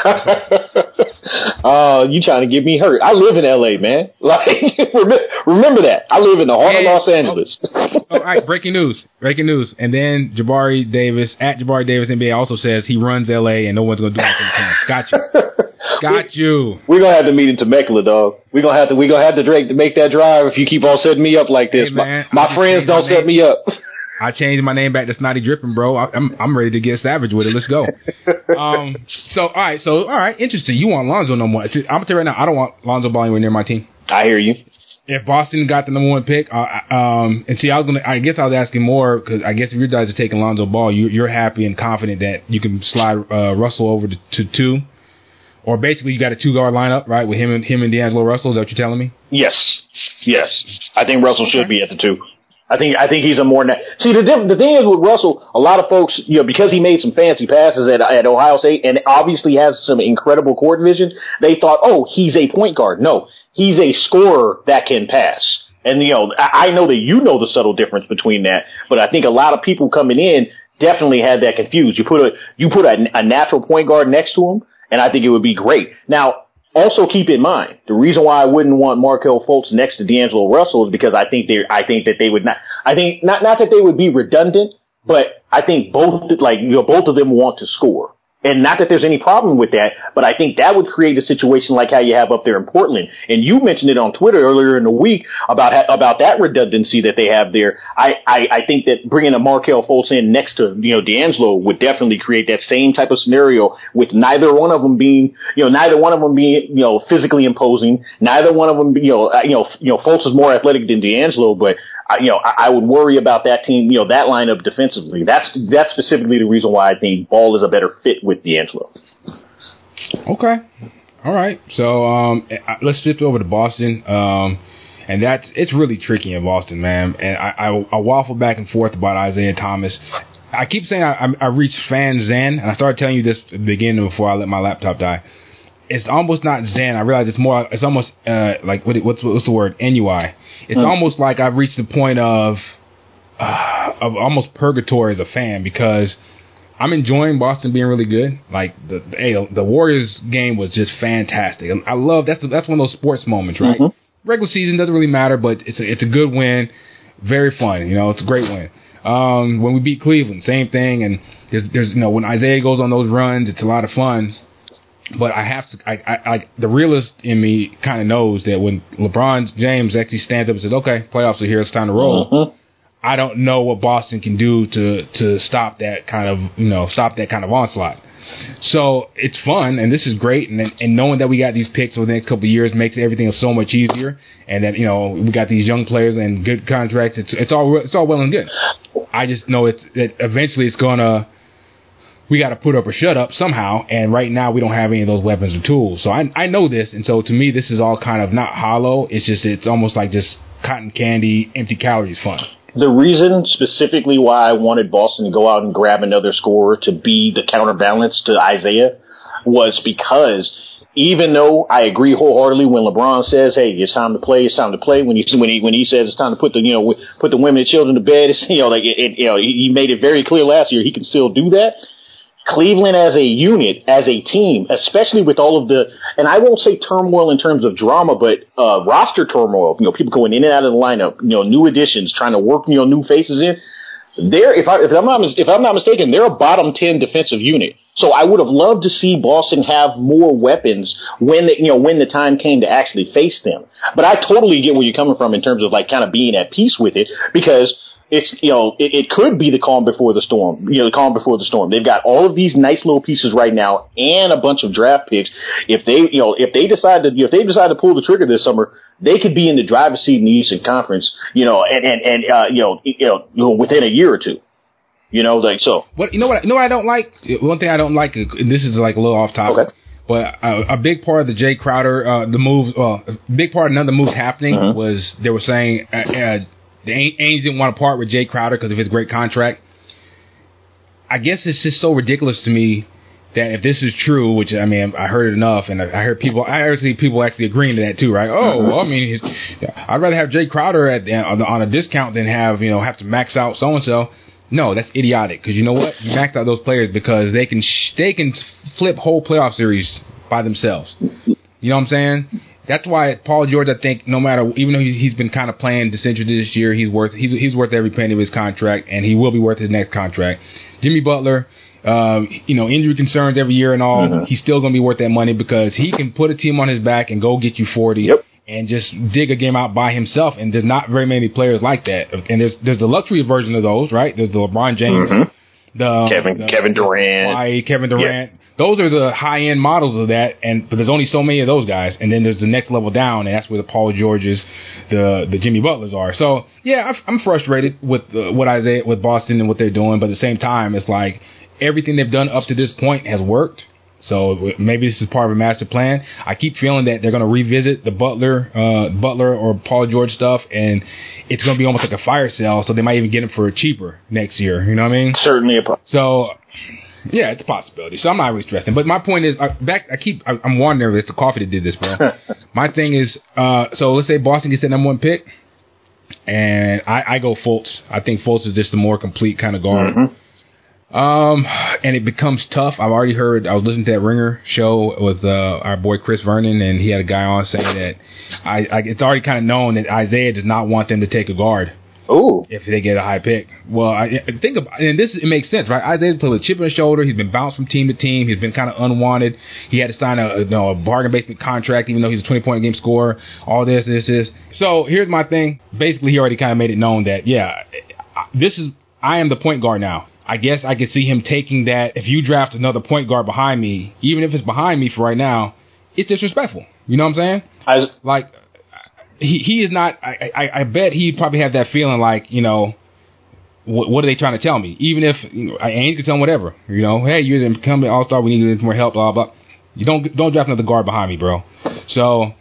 Oh, uh, you trying to get me hurt? I live in L A, man. Like, remember that I live in the heart and, of Los Angeles. Oh, all right, breaking news, breaking news, and then Jabari Davis at Jabari Davis N B A also says he runs L A and no one's gonna do anything to him. Got you. Got you. We're gonna have to meet in Temecula, dog. We're gonna have to. We're gonna have to Drake to make that drive if you keep on setting me up like this. Hey, man, my my friends don't set me up. I changed my name back to Snotty Drippin', bro. I, I'm I'm ready to get savage with it. Let's go. um. So all right. So all right. Interesting. You want Lonzo no more? I'm gonna tell you right now. I don't want Lonzo Ball anywhere near my team. I hear you. If Boston got the number one pick, uh, um, and see, I was gonna. I guess I was asking more because I guess if you guys are taking Lonzo Ball, you, you're happy and confident that you can slide uh, Russell over to, to two. Or basically, you got a two-guard lineup, right, with him and him and D'Angelo Russell. Is that what you're telling me? Yes, yes. I think Russell should be at the two. I think I think he's a more. Na- See, the diff- the thing is with Russell, a lot of folks, you know, because he made some fancy passes at at Ohio State and obviously has some incredible court vision, they thought, oh, he's a point guard. No, he's a scorer that can pass. And you know, I, I know that you know the subtle difference between that, but I think a lot of people coming in definitely had that confused. You put a you put a, a natural point guard next to him. And I think it would be great. Now, also keep in mind, the reason why I wouldn't want Markelle Fultz next to D'Angelo Russell is because I think they, I think that they would not, I think not, not that they would be redundant, but I think both, like, you know, both of them want to score. And not that there's any problem with that, but I think that would create a situation like how you have up there in Portland. And you mentioned it on Twitter earlier in the week about about that redundancy that they have there. I, I, I think that bringing a Markelle Fultz in next to, you know, D'Angelo would definitely create that same type of scenario with neither one of them being, you know, neither one of them being, you know, physically imposing. Neither one of them, you know, you know, you know, Fultz is more athletic than D'Angelo, but you know, I, I would worry about that team, you know, that lineup defensively. That's that's specifically the reason why I think Ball is a better fit with D'Angelo. Okay. All right. So um, let's shift over to Boston. Um, and that's it's really tricky in Boston, man. And I, I, I waffle back and forth about Isaiah Thomas. I keep saying I, I, I reached fan zen, and I started telling you this at the beginning before I let my laptop die. It's almost not zen. I realize it's more. It's almost uh, like what, what's what's the word? N U I. It's mm. almost like I've reached the point of uh, of almost purgatory as a fan because I'm enjoying Boston being really good. Like the the, hey, the Warriors game was just fantastic. I love that's that's one of those sports moments, right? Mm-hmm. Regular season doesn't really matter, but it's a, it's a good win. Very fun. You know, it's a great win. Um, when we beat Cleveland, same thing. And there's, there's you know when Isaiah goes on those runs, it's a lot of fun. But I have to, I, I, I the realist in me kind of knows that when LeBron James actually stands up and says, okay, playoffs are here, it's time to roll. Mm-hmm. I don't know what Boston can do to, to stop that kind of, you know, stop that kind of onslaught. So it's fun, and this is great. And and knowing that we got these picks over the next couple of years makes everything so much easier. And that, you know, we got these young players and good contracts. It's, it's all, it's all well and good. I just know it's, that eventually it's going to, we got to put up or shut up somehow, and right now we don't have any of those weapons or tools. So I I know this, and so to me this is all kind of not hollow. It's just it's almost like just cotton candy, empty calories fun. The reason specifically why I wanted Boston to go out and grab another scorer to be the counterbalance to Isaiah was because even though I agree wholeheartedly when LeBron says, "Hey, it's time to play, it's time to play," when he when he when he says it's time to put the you know put the women and children to bed, it's, you know like it, it, you know he made it very clear last year he can still do that. Cleveland as a unit, as a team, especially with all of the, and I won't say turmoil in terms of drama, but uh, roster turmoil, you know, people going in and out of the lineup, you know, new additions, trying to work, you know, new faces in. They're, if, I, if I'm not, if I'm not mistaken, they're a bottom ten defensive unit. So I would have loved to see Boston have more weapons when the, you know, when the time came to actually face them. But I totally get where you're coming from in terms of like kind of being at peace with it because it's, you know, it, it could be the calm before the storm, you know, the calm before the storm. They've got all of these nice little pieces right now and a bunch of draft picks. If they, you know, if they decide to, if they decide to pull the trigger this summer, they could be in the driver's seat in the Eastern Conference, you know, and, and, and, uh, you know, you know, you know, within a year or two. You know, like, so. What, you know what, you know what I don't like? One thing I don't like, and this is like a little off topic, okay. but a, a big part of the Jay Crowder, uh, the moves, well, a big part of none of the moves happening uh-huh. was they were saying, uh, uh, the Ainge didn't want to part with Jay Crowder because of his great contract. I guess it's just so ridiculous to me that if this is true, which I mean, I heard it enough, and I heard people, I heard people actually agreeing to that too, right? Oh, well, I mean, I'd rather have Jay Crowder at on a discount than have you know have to max out so and so. No, that's idiotic because you know what? You max out those players because they can sh- they can flip whole playoff series by themselves. You know what I'm saying? That's why Paul George, I think, no matter, even though he's, he's been kind of playing disinterested this year, he's worth he's he's worth every penny of his contract, and he will be worth his next contract. Jimmy Butler, uh, you know, injury concerns every year and all, mm-hmm. he's still going to be worth that money because he can put a team on his back and go get you forty yep. and just dig a game out by himself. And there's not very many players like that. And there's there's the luxury version of those, right? There's the LeBron James, mm-hmm. the Kevin the, Kevin Durant, Kawhi, Kevin Durant. Yep. Those are the high-end models of that, and but there's only so many of those guys. And then there's the next level down, and that's where the Paul Georges, the the Jimmy Butlers are. So yeah, I'm frustrated with uh, what Isaiah, with Boston and what they're doing, but at the same time, it's like everything they've done up to this point has worked. So maybe this is part of a master plan. I keep feeling that they're going to revisit the Butler, uh, Butler or Paul George stuff, and it's going to be almost like a fire sale. So they might even get him for cheaper next year. You know what I mean? Certainly a problem. So. Yeah, it's a possibility. So I'm not really stressing. But my point is, I, back. I keep. I, I'm wondering if it's the coffee that did this, bro. My thing is, uh, so let's say Boston gets that number one pick, and I, I go Fultz. I think Fultz is just the more complete kind of guard. Mm-hmm. Um, and it becomes tough. I've already heard. I was listening to that Ringer show with uh, our boy Chris Vernon, and he had a guy on saying that I, I it's already kind of known that Isaiah does not want them to take a guard. Ooh. If they get a high pick. Well, I think about, and this, it makes sense, right? Isaiah's played with a chip on his shoulder. He's been bounced from team to team. He's been kind of unwanted. He had to sign a, you know, a bargain basement contract, even though he's a twenty-point a game scorer. All this, this, this. So here's my thing. Basically, he already kind of made it known that, yeah, this is, I am the point guard now. I guess I could see him taking that. If you draft another point guard behind me, even if it's behind me for right now, it's disrespectful. You know what I'm saying? I, like, he he is not. I, I I bet he probably have that feeling like, you know, what, what are they trying to tell me? Even if, you know, I ain't gonna tell him whatever. You know, hey, you're the incumbent all star. We need more help. Blah blah. You don't don't draft another guard behind me, bro. So,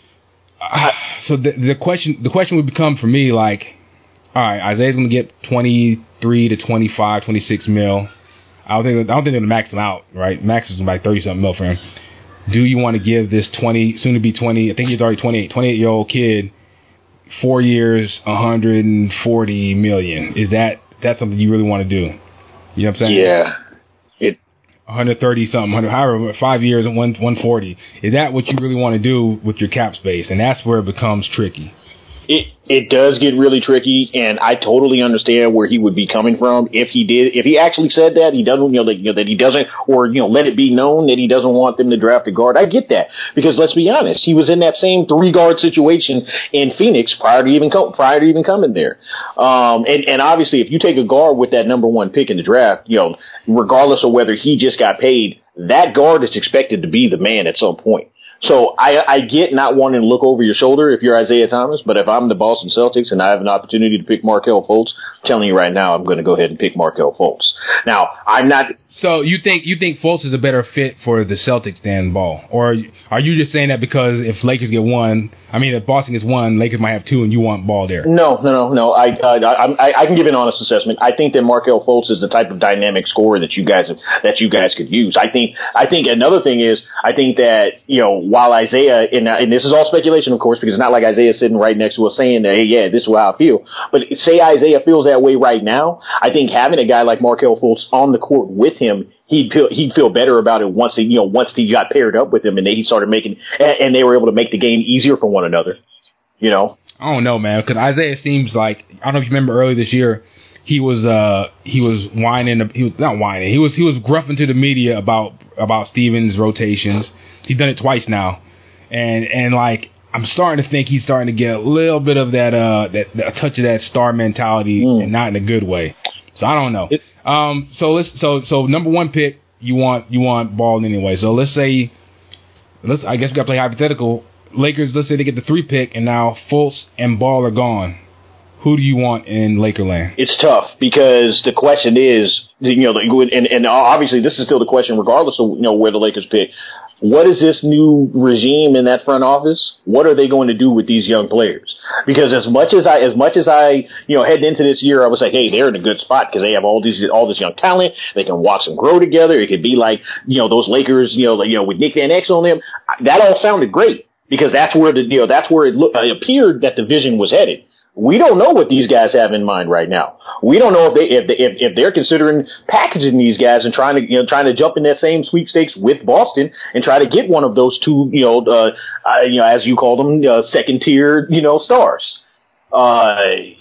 uh, so the the question the question would become for me like, all right, Isaiah's gonna get twenty-three to twenty-five, twenty-six mil. I don't think I don't think they're gonna max him out, right? Max is like thirty something mil for him. Do you want to give this twenty, soon to be twenty, I think he's already twenty-eight, twenty-eight-year-old kid four years, one hundred forty million? Is that that's something you really want to do? You know what I'm saying? Yeah. It one hundred thirty something, one hundred, however, five years and one one forty. Is that what you really want to do with your cap space? And that's where it becomes tricky. It it does get really tricky, and I totally understand where he would be coming from if he did if he actually said that he doesn't you know that, you know, that he doesn't or you know let it be known that he doesn't want them to draft a guard. I get that, because let's be honest, he was in that same three guard situation in Phoenix prior to even co- prior to even coming there. Um, and and obviously, if you take a guard with that number one pick in the draft, you know, regardless of whether he just got paid, that guard is expected to be the man at some point. So I, I get not wanting to look over your shoulder if you're Isaiah Thomas, but if I'm the Boston Celtics and I have an opportunity to pick Markelle Fultz, I'm telling you right now, I'm going to go ahead and pick Markelle Fultz. Now, I'm not. So you think you think Fultz is a better fit for the Celtics than Ball, or are you just saying that because if Lakers get one, I mean if Boston gets one, Lakers might have two, and you want Ball there? No, no, no, no. I uh, I, I can give an honest assessment. I think that Markelle Fultz is the type of dynamic scorer that you guys have, that you guys could use. I think I think another thing is I think that you know while Isaiah and, and this is all speculation, of course, because it's not like Isaiah sitting right next to us saying that hey, yeah, this is how I feel. But say Isaiah feels that way right now, I think having a guy like Markelle Fultz on the court with him, he'd feel he'd feel better about it once he you know once he got paired up with him and they started making and, and they were able to make the game easier for one another. You know, I don't know, man, because Isaiah seems like, I don't know if you remember earlier this year, he was uh he was whining, he was not whining, he was he was gruffing to the media about about Stevens' rotations. He's done it twice now, and and like I'm starting to think he's starting to get a little bit of that uh that a touch of that star mentality, mm. and not in a good way. So I don't know. It, um. So let's. So so number one pick. You want you want Ball anyway. So let's say. Let's. I guess we got to play hypothetical. Lakers. Let's say they get the three pick, and now Fultz and Ball are gone. Who do you want in Lakerland? It's tough because the question is, you know, and and obviously this is still the question, regardless of you know where the Lakers pick. What is this new regime in that front office? What are they going to do with these young players? Because as much as I, as much as I, you know, heading into this year, I was like, hey, they're in a good spot because they have all these, all this young talent. They can watch them grow together. It could be like, you know, those Lakers, you know, like, you know, with Nick Van Exel on them. That all sounded great because that's where the, you know, that's where it, looked, it appeared that the vision was headed. We don't know what these guys have in mind right now. We don't know if they if they, if, if they're considering packaging these guys and trying to you know trying to jump in that same sweepstakes with Boston and try to get one of those two you know uh, uh you know as you call them uh, second tier you know stars. Uh,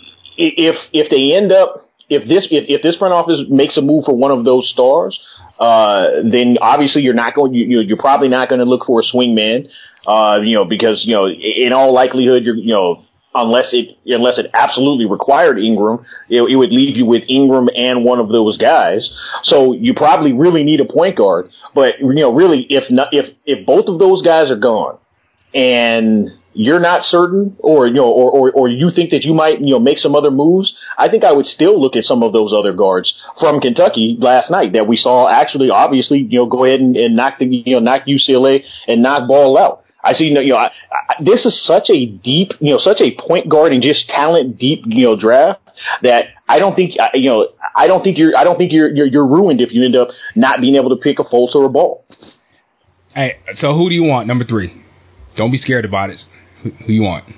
if if they end up if this if, if this front office makes a move for one of those stars, uh, then obviously you're not going you, you're probably not going to look for a swingman. Uh, you know because you know in all likelihood you're you know. Unless it unless it absolutely required Ingram, it, it would leave you with Ingram and one of those guys. So you probably really need a point guard. But you know, really, if not, if if both of those guys are gone, and you're not certain, or you know, or, or or you think that you might you know make some other moves, I think I would still look at some of those other guards from Kentucky last night that we saw actually, obviously, you know, go ahead and, and knock the you know knock U C L A and knock Ball out. I see, you know, I, I, this is such a deep, you know, such a point guard and just talent deep, you know, draft that I don't think, you know, I don't think you're, I don't think you're, you're, you're ruined if you end up not being able to pick a Fultz or a Ball. Hey, so who do you want? Number three. Don't be scared about it. Who, who you want?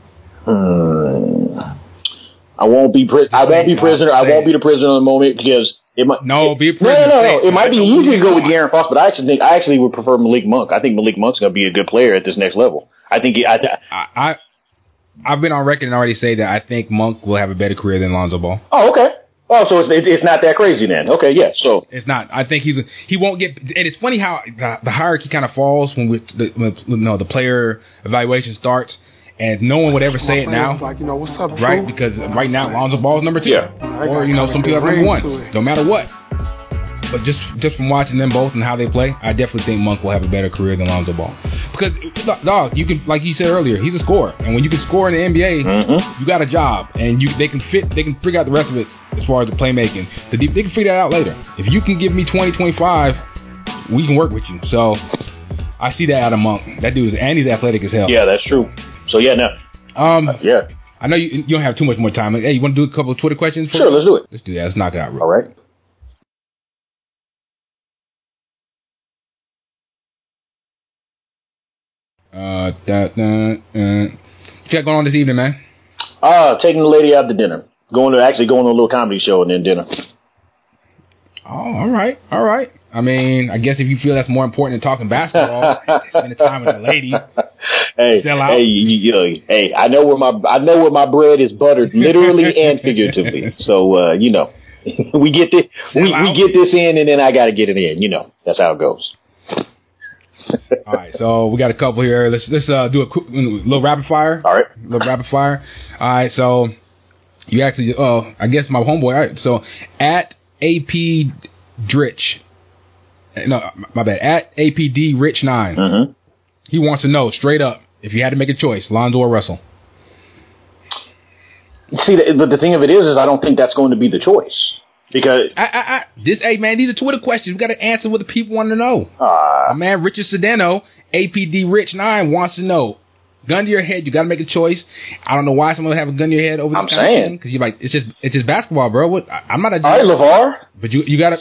Uh, I won't be, pri- I won't be prisoner. I won't be the prisoner of the moment because. It might, no, be a no, no, no, no. It might be easy to go with De'Aaron Fox, but I actually think I actually would prefer Malik Monk. I think Malik Monk's going to be a good player at this next level. I think he, I, I, I've been on record and already say that I think Monk will have a better career than Lonzo Ball. Oh, okay. Oh, so it's it's not that crazy then. Okay, yeah. So it's not. I think he's he won't get. And it's funny how the, the hierarchy kind of falls when we the when, you know, the player evaluation starts, and no one would ever say it now, like, you know, what's up, right? Because right now Lonzo Ball is number two, yeah. or you know some people have number one, no matter what. But just just from watching them both and how they play, I definitely think Monk will have a better career than Lonzo Ball. Because, dog, you can, like you said earlier, he's a scorer, and when you can score in the N B A, mm-hmm. you got a job, and you they can fit, they can figure out the rest of it as far as the playmaking. The, they can figure that out later. If you can give me twenty, twenty-five, we can work with you. So I see that out of Monk. That dude is, and he's athletic as hell. Yeah, that's true. So yeah, no, um, uh, yeah. I know you, you don't have too much more time. Hey, you want to do a couple of Twitter questions? For sure, me? Let's do it. Let's do that. Let's knock it out real. All right. Uh, that, uh, uh, what you got going on this evening, man? Uh, taking the lady out to dinner. Going to actually going to a little comedy show and then dinner. Oh, all right, all right. I mean, I guess if you feel that's more important than talking basketball, spending time with the lady. Hey, sell out. hey, you, you, hey! I know where my I know where my bread is buttered, literally and figuratively. So uh, you know, we get this we, we get this in, and then I got to get it in. You know, that's how it goes. All right, so we got a couple here. Let's let's uh, do a quick, a little rapid fire. All right, a little rapid fire. All right, so you actually, uh, I guess my homeboy. All right, so at A P Dritch, no, my bad. At A P D Rich nine, mm-hmm. he wants to know straight up if you had to make a choice, Lonzo or Russell. See, but the thing of it is, is I don't think that's going to be the choice. Because I, I, I, this, hey man, these are Twitter questions. We got to answer what the people want to know. Uh, My man Richard Sedano, A P D Rich nine, wants to know. Gun to your head, you got to make a choice. I don't know why someone would have a gun to your head over this I'm kind saying. of thing. Because you're like, it's just, it's just basketball, bro. What? I, I'm not a. All right, LeVar. But you, you got to.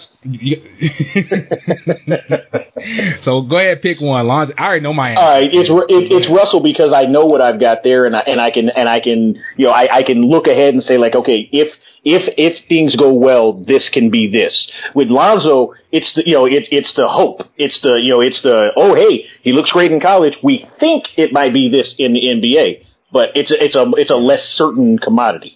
So go ahead, pick one, Lonzo. I already know my answer. All right, it's it, it's Russell because I know what I've got there, and I and I can and I can you know I, I can look ahead and say like, okay, if if if things go well, this can be this. With Lonzo, it's the you know it's it's the hope, it's the you know it's the oh hey he looks great in college. We think it might be this in the N B A, but it's a, it's a it's a less certain commodity.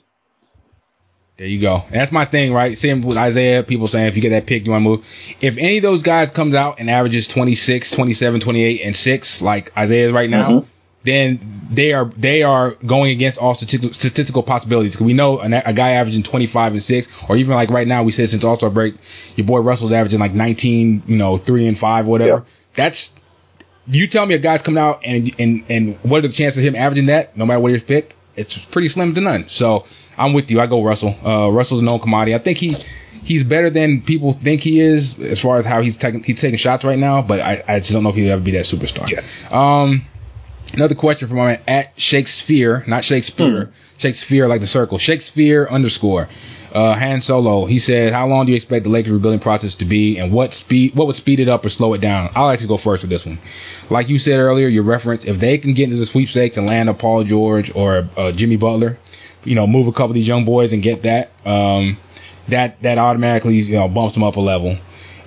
There you go. And that's my thing, right? Same with Isaiah, people saying if you get that pick, you want to move. If any of those guys comes out and averages twenty-six, twenty-seven, twenty-eight, and six, like Isaiah is right now, mm-hmm. then they are they are going against all statistical, statistical possibilities. Because we know a, a guy averaging twenty-five and six, or even like right now, we said since All-Star break, your boy Russell's averaging like nineteen, you know, three and five, whatever. Yeah. That's you tell me a guy's coming out and and and what are the chances of him averaging that, no matter what he's picked? It's pretty slim to none. So I'm with you. I go Russell. Uh, Russell's a known commodity. I think he he's better than people think he is as far as how he's taking he's taking shots right now. But I, I just don't know if he'll ever be that superstar. Yeah. Um. Another question from my man at Shakespeare, not Shakespeare, hmm. Shakespeare like the circle. Shakespeare underscore. Uh, Han Solo. He said, "How long do you expect the Lakers rebuilding process to be, and what speed? What would speed it up or slow it down?" I'll actually go first with this one. Like you said earlier, your reference, if they can get into the sweepstakes and land a Paul George or a, a Jimmy Butler, you know, move a couple of these young boys and get that, um, that that automatically you know bumps them up a level.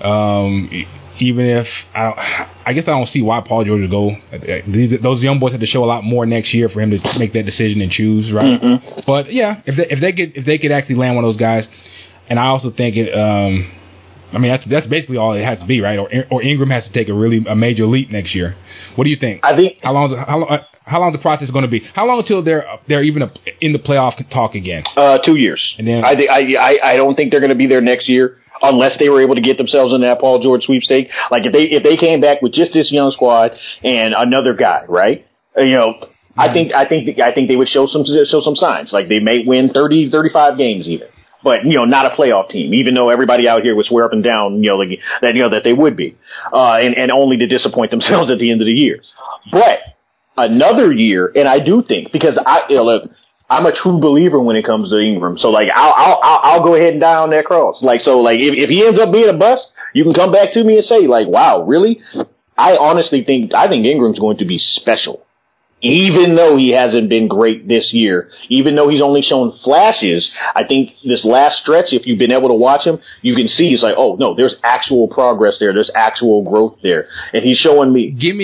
Um, even if I, don't, I guess I don't see why Paul George would go. These, those young boys have to show a lot more next year for him to make that decision and choose, right? Mm-hmm. But yeah, if they if they could if they could actually land one of those guys, and I also think it. Um, I mean, that's that's basically all it has to be, right? Or or Ingram has to take a really a major leap next year. What do you think? I think how long how long how long the process is going to be? How long until they're they're even a, in the playoff talk again? Uh, two years. And then I think I I I don't think they're going to be there next year. Unless they were able to get themselves in that Paul George sweepstake, like if they if they came back with just this young squad and another guy, right? You know, mm-hmm. I think I think I think they would show some show some signs, like they may win thirty, thirty-five games even, but you know, not a playoff team. Even though everybody out here would swear up and down, you know, like, that you know that they would be, uh, and and only to disappoint themselves at the end of the year. But another year, and I do think because I you know, look. I'm a true believer when it comes to Ingram. So, like, I'll, I'll, I'll, I'll go ahead and die on that cross. Like, so, like, if, if he ends up being a bust, you can come back to me and say, like, wow, really? I honestly think, I think Ingram's going to be special. Even though he hasn't been great this year, even though he's only shown flashes, I think this last stretch, if you've been able to watch him, you can see it's like, oh, no, there's actual progress there. There's actual growth there. And he's showing me. Give me.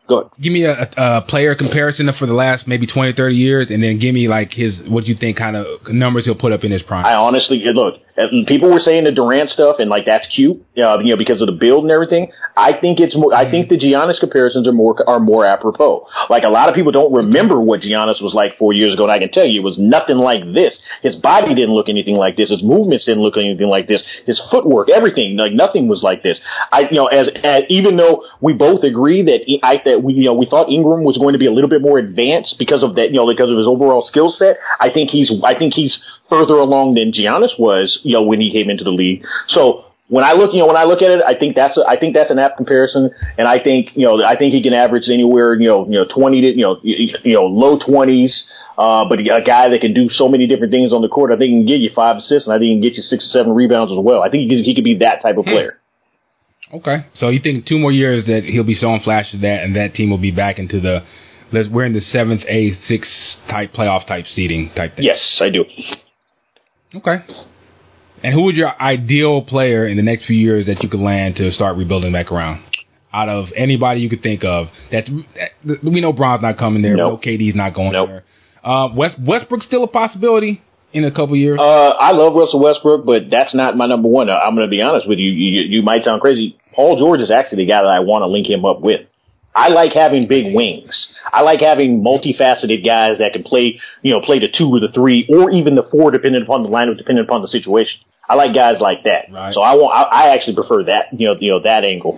Go ahead. Give me a, a player comparison for the last maybe twenty, thirty years, and then give me like his what you think kind of numbers he'll put up in his prime. I honestly look. People were saying the Durant stuff, and like that's cute, uh, you know, because of the build and everything. I think it's more. I think the Giannis comparisons are more are more apropos. Like a lot of people don't remember what Giannis was like four years ago, and I can tell you it was nothing like this. His body didn't look anything like this. His movements didn't look anything like this. His footwork, everything, like nothing was like this. I, you know, as, as even though we both agree that I that we you know we thought Ingram was going to be a little bit more advanced because of that, you know, because of his overall skill set. I think he's I think he's further along than Giannis was, you know, when he came into the league. So when I look, you know, when I look at it, I think that's, a, I think that's an apt comparison. And I think, you know, I think he can average anywhere, you know, you know, twenty to, you know, you, you know, low twenties. Uh, but a guy that can do so many different things on the court, I think he can give you five assists, and I think he can get you six or seven rebounds as well. I think he, he could be that type of player. Okay. So you think two more years that he'll be showing flashes of that, and that team will be back into the, let's, we're in the seventh, eighth, sixth type playoff type seeding type thing? Yes, I do. Okay. And who would your ideal player in the next few years that you could land to start rebuilding back around? Out of anybody you could think of, that's that, we know Bron's not coming there. Nope. We know K D's not going nope. there. Uh, West, Westbrook's still a possibility in a couple years. Uh, I love Russell Westbrook, but that's not my number one. I'm going to be honest with you. You, you might sound crazy. Paul George is actually the guy that I want to link him up with. I like having big wings. I like having multifaceted guys that can play, you know, play the two or the three or even the four, depending upon the lineup, depending upon the situation. I like guys like that. Right. So I want, I, I actually prefer that, you know, you know, that angle.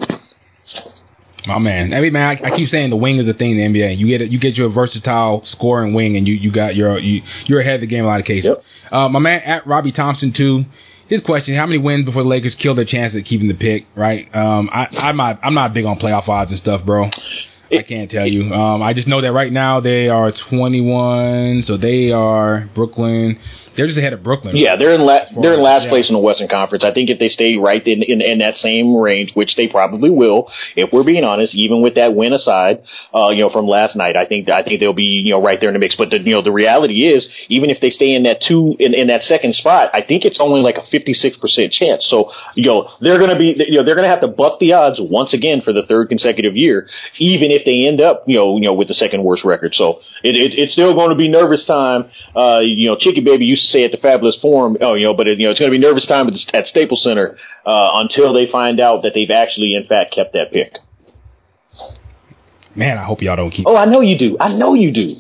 My man, I mean, man, I, I keep saying the wing is a thing in the N B A. You get it, you get your versatile scoring wing, and you, you got your, you, you're ahead of the game in a lot of cases. Yep. Uh, my man at Robbie Thompson too. His question: how many wins before the Lakers kill their chance at keeping the pick? Right? Um, I, I'm not, I'm not big on playoff odds and stuff, bro. I can't tell you. Um, I just know that right now they are twenty-one, so they are Brooklyn. They're just ahead of Brooklyn. Yeah, they're in la- they're in last yeah. place in the Western Conference. I think if they stay right in, in in that same range, which they probably will, if we're being honest, even with that win aside, uh, you know, from last night, I think I think they'll be, you know, right there in the mix. But the, you know, the reality is, even if they stay in that two in, in that second spot, I think it's only like a fifty-six percent chance. So, you know, they're going to be, you know, they're going to have to buck the odds once again for the third consecutive year, even if they end up, you know, you know, with the second worst record. So it, it it's still going to be nervous time. Uh, you know, Chicky Baby used to say at the Fabulous Forum, oh, you know, but it, you know, it's going to be nervous time at, the, at Staples Center uh, until they find out that they've actually, in fact, kept that pick. Man, I hope y'all don't keep. Oh, I know you do. I know you do.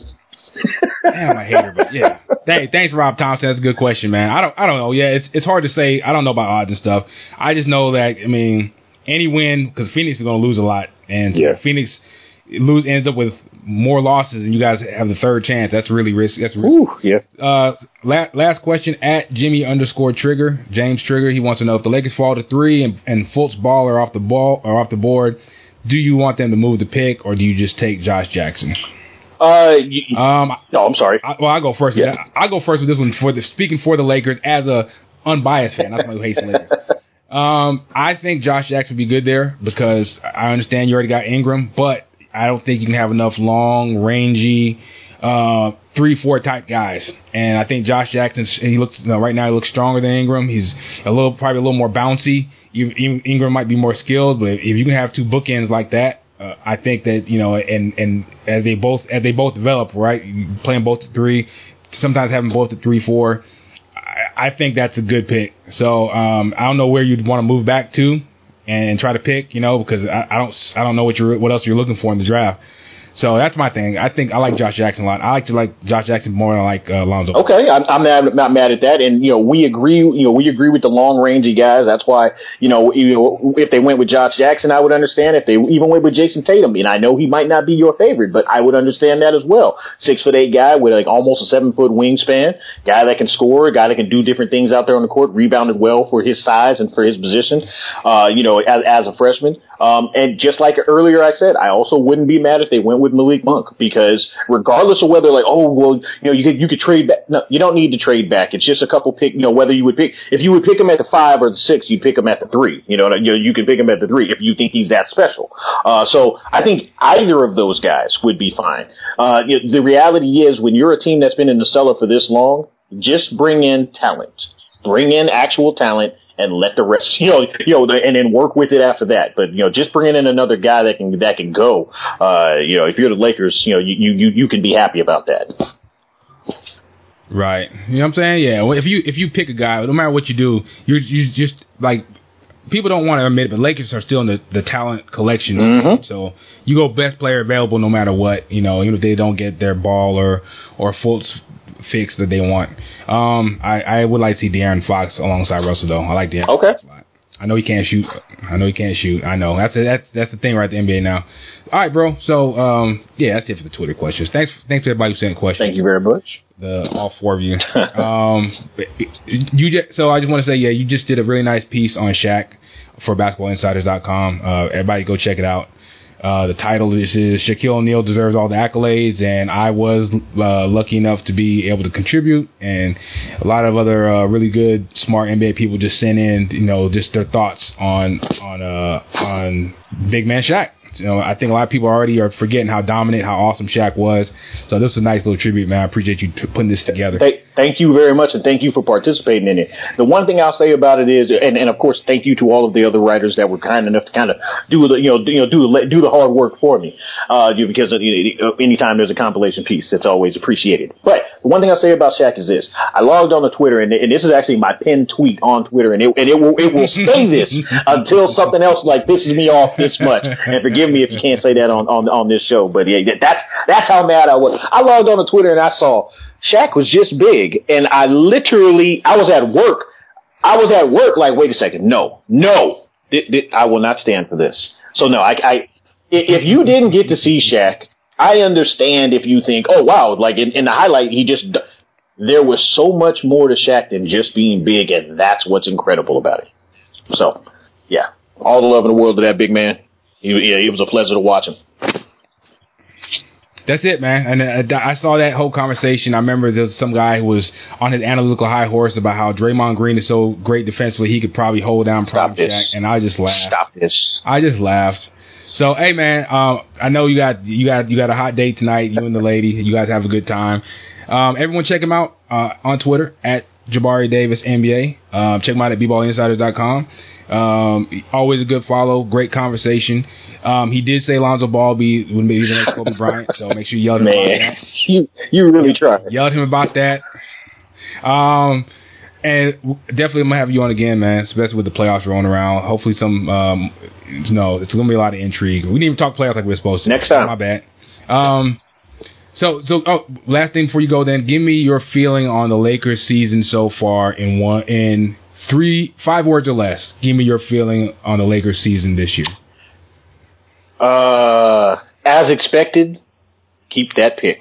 Man, I'm a hater, but yeah. Hey, thanks, Rob Thompson. That's a good question, man. I don't, I don't know. Yeah, it's it's hard to say. I don't know about odds and stuff. I just know that, I mean, any win, because Phoenix is going to lose a lot, and yeah. Phoenix lose ends up with more losses, and you guys have the third chance. That's really risky. That's risky. Ooh, yeah. Uh, la- last question at Jimmy underscore Trigger, James Trigger. He wants to know if the Lakers fall to three and and Fultz Ball are off the ball or off the board. Do you want them to move the pick, or do you just take Josh Jackson? Uh, you, um, no, I'm sorry. I, well, I go first. Yeah. I go first with this one for the speaking for the Lakers as a unbiased fan. That's somebody who hates the Lakers. Um, I think Josh Jackson would be good there because I understand you already got Ingram, but I don't think you can have enough long, rangy, uh, three, four type guys. And I think Josh Jackson, he looks, you know, right now he looks stronger than Ingram. He's a little, probably a little more bouncy. You, Ingram might be more skilled, but if you can have two bookends like that, uh, I think that, you know, and, and as they both, as they both develop, right, playing both at three, sometimes having both at three, four, I, I think that's a good pick. So, um, I don't know where you'd want to move back to and try to pick, you know, because I, I don't, I don't know what you're, what else you're looking for in the draft. So that's my thing. I think I like Josh Jackson a lot. I like to like Josh Jackson more than I like uh, Lonzo. Okay, I'm, I'm not, not mad at that. And you know, we agree. You know, we agree with the long rangey guys. That's why you know, you know, if they went with Josh Jackson, I would understand. If they even went with Jason Tatum, and I know he might not be your favorite, but I would understand that as well. Six foot eight guy with like almost a seven foot wingspan, guy that can score, a guy that can do different things out there on the court, rebounded well for his size and for his position. Uh, you know, as, as a freshman. Um, and just like earlier I said, I also wouldn't be mad if they went with Malik Monk, because regardless of whether like, oh, well, you know, you could, you could trade back. No, you don't need to trade back. It's just a couple pick, you know, whether you would pick, if you would pick him at the five or the six, you'd pick him at the three. You know, you know, you can pick him at the three if you think he's that special. Uh, so I think either of those guys would be fine. Uh, you know, the reality is when you're a team that's been in the cellar for this long, just bring in talent, bring in actual talent, and let the rest, you know, you know, and then work with it after that. But you know, just bringing in another guy that can that can go. Uh, you know, if you're the Lakers, you know, you you you can be happy about that. Right. You know what I'm saying? Yeah. Well, if you if you pick a guy, no matter what you do, you you just like. People don't want to admit it, but Lakers are still in the, the talent collection. Mm-hmm. So you go best player available no matter what, you know, even if they don't get their ball or, or Fultz fix that they want. Um, I, I would like to see De'Aaron Fox alongside Russell, though. I like De'Aaron okay. Fox a lot. I know he can't shoot. I know he can't shoot. I know. That's a, that's that's the thing right at the N B A now. All right, bro. So, um, yeah, that's it for the Twitter questions. Thanks thanks to everybody who sent questions. Thank you very much. The all four of you. um, you just, so I just want to say, yeah, you just did a really nice piece on Shaq for basketball insiders dot com. Uh, everybody go check it out. Uh, the title is, is Shaquille O'Neal Deserves All the Accolades, and I was uh, lucky enough to be able to contribute, and a lot of other uh, really good, smart N B A people just sent in, you know, just their thoughts on on uh, on big man Shaq. You know, I think a lot of people already are forgetting how dominant, how awesome Shaq was. So this was a nice little tribute, man. I appreciate you t- putting this together. Thank, thank you very much, and thank you for participating in it. The one thing I'll say about it is, and, and of course, thank you to all of the other writers that were kind enough to kind of do the, you know, do, you know, do the do the hard work for me. Uh, because you know, anytime there's a compilation piece, it's always appreciated. But the one thing I'll say about Shaq is this: I logged on to Twitter, and, and this is actually my pinned tweet on Twitter, and it and it will it will stay this until something else like pisses me off this much. And forgive me if you can't say that on, on, on this show, but yeah, that's, that's how mad I was. I logged on to Twitter and I saw Shaq was just big, and I literally, I was at work. I was at work like, wait a second. No, no, th- th- I will not stand for this. So no, I, I, if you didn't get to see Shaq, I understand if you think, oh wow, like in, in the highlight, he just, there was so much more to Shaq than just being big, and that's what's incredible about it. So yeah, all the love in the world to that big man. Yeah, it was a pleasure to watch him. That's it, man. And uh, I saw that whole conversation. I remember there was some guy who was on his analytical high horse about how Draymond Green is so great defensively he could probably hold down Prime Shaq, and I just laughed. Stop this. I just laughed. So, hey, man, um, I know you got you got you got a hot date tonight. You and the lady, you guys have a good time. Um, everyone, check him out uh, on Twitter at Jabari Davis N B A. Um, check him out at b ball insiders dot com. Um, always a good follow, great conversation. Um, he did say Lonzo Ball be would be the next Kobe Bryant, so make sure you yell at him Man, about that. you you really tried. Yell at him about that. Um, and definitely I'm gonna have you on again, man. Especially with the playoffs rolling around. Hopefully, some um, you know, it's gonna be a lot of intrigue. We didn't even talk playoffs like we were supposed to. Next time, my bad. Um. So, so oh, last thing before you go, then give me your feeling on the Lakers season so far in one in three, five words or less. Give me your feeling on the Lakers season this year. Uh, as expected, keep that pick.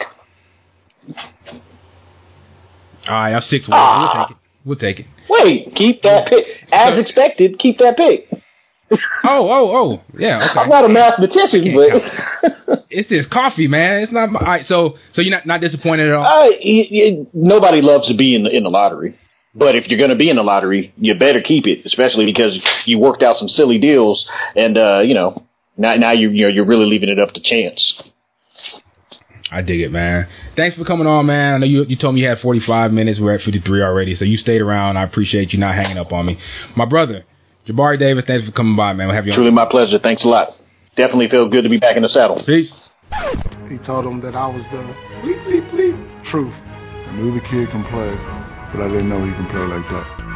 All right, that's six words. Ah. We'll take it. We'll take it. Wait, keep that pick. As expected, keep that pick. oh, oh, oh, yeah. Okay. I'm not a mathematician, but it's this coffee, man. It's not. My, all right, so, so you're not, not disappointed at all. Uh, it, it, nobody loves to be in the in the lottery, but if you're going to be in the lottery, you better keep it, especially because you worked out some silly deals, and uh, you know now now you you're you're really leaving it up to chance. I dig it, man. Thanks for coming on, man. I know you you told me you had forty-five minutes. We're at fifty-three already, so you stayed around. I appreciate you not hanging up on me, my brother. Jabari Davis, thanks for coming by, man. We'll have you on. Truly my pleasure. Thanks a lot. Definitely feels good to be back in the saddle. Peace. He told him that I was the bleep, bleep, bleep truth. I knew the kid can play, but I didn't know he can play like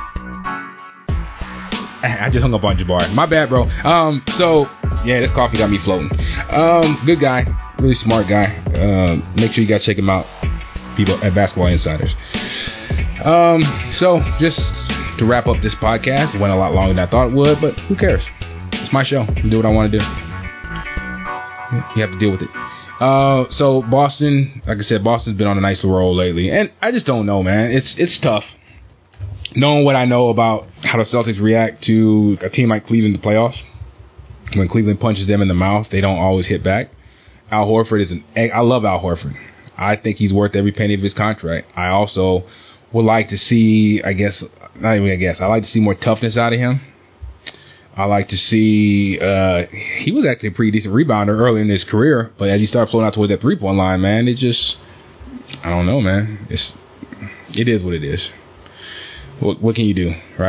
that. I just hung up on Jabari. My bad, bro. Um, so, yeah, this coffee got me floating. Um, good guy. Really smart guy. Um, make sure you guys check him out. People at Basketball Insiders. Um, so, just to wrap up this podcast, it went a lot longer than I thought it would, but who cares? It's my show. I do what I want to do. You have to deal with it. Uh, so Boston, like I said, Boston's been on a nice roll lately, and I just don't know, man. It's it's tough. Knowing what I know about how the Celtics react to a team like Cleveland in the playoffs, when Cleveland punches them in the mouth, they don't always hit back. Al Horford is an. I love Al Horford. I think he's worth every penny of his contract. I also would like to see, I guess, not even I guess, I like to see more toughness out of him. I like to see, uh, he was actually a pretty decent rebounder early in his career, but as he started flowing out towards that three-point line, man, it just, I don't know, man. It's, it is what it is. What, what can you do, right?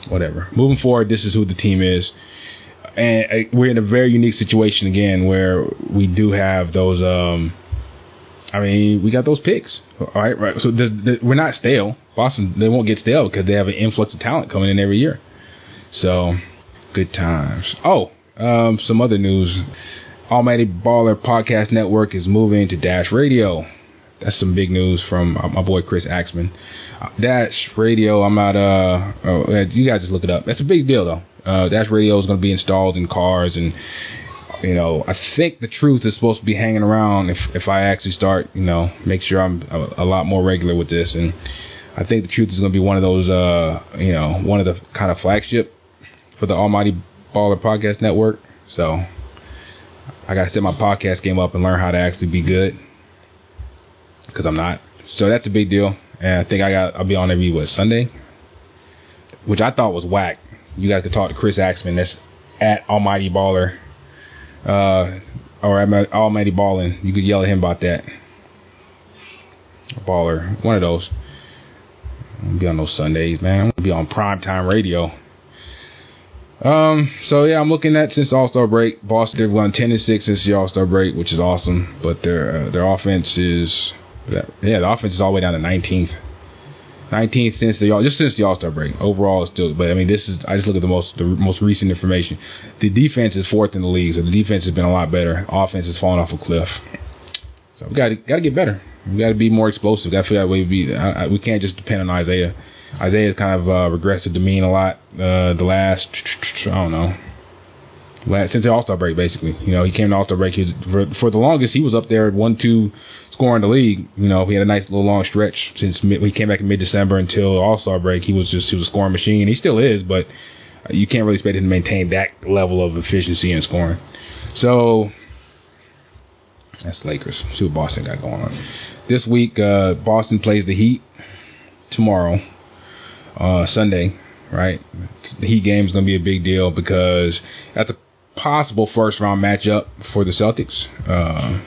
whatever. Moving forward, this is who the team is. And we're in a very unique situation again where we do have those, um, I mean, we got those picks. All right, right. So there's, there, we're not stale. Boston, they won't get stale because they have an influx of talent coming in every year. So, good times. Oh, um, some other news. Almighty Baller Podcast Network is moving to Dash Radio. That's some big news from my boy Chris Axman. Uh, Dash Radio, I'm not, uh, uh, you guys just look it up. That's a big deal, though. Uh, Dash Radio is going to be installed in cars, and, you know, I think the truth is supposed to be hanging around if, if I actually start, you know, make sure I'm a, a lot more regular with this. And I think the truth is going to be one of those, uh, you know, one of the kind of flagship for the Almighty Baller Podcast Network. So I got to set my podcast game up and learn how to actually be good, because I'm not. So that's a big deal. And I think I got, I'll be on every, what, Sunday? Which I thought was whack. You guys could talk to Chris Axman. That's at Almighty Baller. Uh, or at Almighty Ballin'. You could yell at him about that. Baller. One of those. I'm gonna be on those Sundays, man. I'm gonna be on primetime radio. Um, so yeah, I'm looking at since All-Star break, Boston they've won ten and six since the All-Star break, which is awesome. But their uh, their offense is yeah, the offense is all the way down to nineteenth. nineteenth since the just since the All-Star break. Overall, it's still, but I mean, this is I just look at the most the most recent information. The defense is fourth in the league, so the defense has been a lot better. Offense has fallen off a cliff, so we got to got to get better. We got to be more explosive. Got to figure out a way to be. I, I, we can't just depend on Isaiah. Isaiah's kind of uh, regressed to mean a lot. Uh, the last I don't know. Last, since the All-Star break, basically. You know, he came to All-Star break. He was, for, for the longest, he was up there at one two scoring the league. You know, he had a nice little long stretch since mid, he came back in mid-December until All-Star break. He was just he was a scoring machine. He still is, but you can't really expect him to maintain that level of efficiency in scoring. So that's Lakers. See what Boston got going on. This week, uh, Boston plays the Heat tomorrow, uh, Sunday, right? The Heat game is going to be a big deal because that's a possible first round matchup for the Celtics. Uh,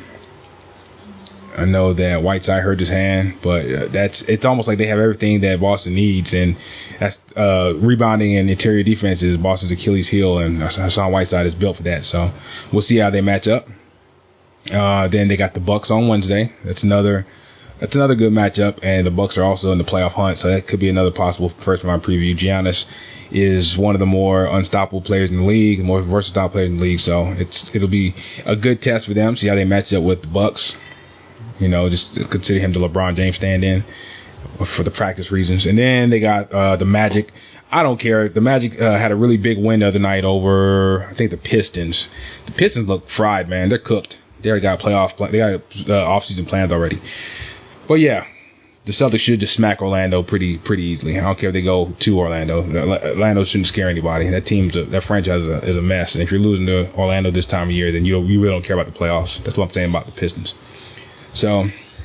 I know that Whiteside hurt his hand, but uh, that's it's almost like they have everything that Boston needs, and that's uh, rebounding and interior defense is Boston's Achilles heel, and Hassan Whiteside is built for that. So we'll see how they match up. Uh, then they got the Bucks on Wednesday. That's another that's another good matchup, and the Bucks are also in the playoff hunt, so that could be another possible first round preview. Giannis is one of the more unstoppable players in the league, the more versatile players in the league, so it's it'll be a good test for them. See how they match up with the Bucks. You know, just consider him the LeBron James stand-in for the practice reasons. And then they got uh, the Magic. I don't care. The Magic uh, had a really big win the other night over, I think, the Pistons. The Pistons look fried, man. They're cooked. They already got playoff. They got uh, off-season plans already. But yeah, the Celtics should just smack Orlando pretty pretty easily. I don't care if they go to Orlando. Orlando shouldn't scare anybody. That team's a, that franchise is a, is a mess. And if you're losing to Orlando this time of year, then you don't, you really don't care about the playoffs. That's what I'm saying about the Pistons. So,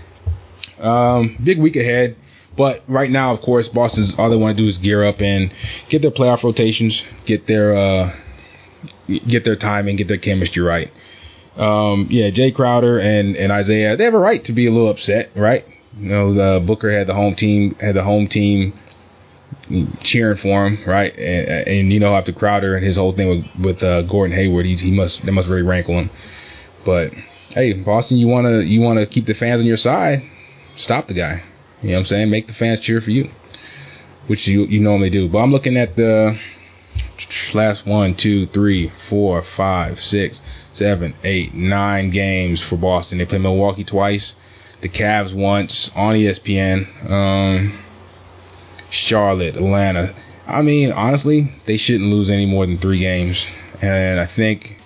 um, big week ahead. But right now, of course, Boston's all they want to do is gear up and get their playoff rotations, get their uh, get their timing, get their chemistry right. Um, yeah, Jay Crowder and, and Isaiah, they have a right to be a little upset, right? You know, the Booker had the home team had the home team cheering for him, right? And, and you know, after Crowder and his whole thing with with uh, Gordon Hayward, he, he must that must really rankle him. But hey, Boston, you wanna you wanna keep the fans on your side? Stop the guy. You know what I'm saying? Make the fans cheer for you, which you you normally do. But I'm looking at the last one, two, three, four, five, six, seven, eight, nine games for Boston. They play Milwaukee twice, the Cavs once on E S P N, um, Charlotte, Atlanta. I mean, honestly, they shouldn't lose any more than three games, and I think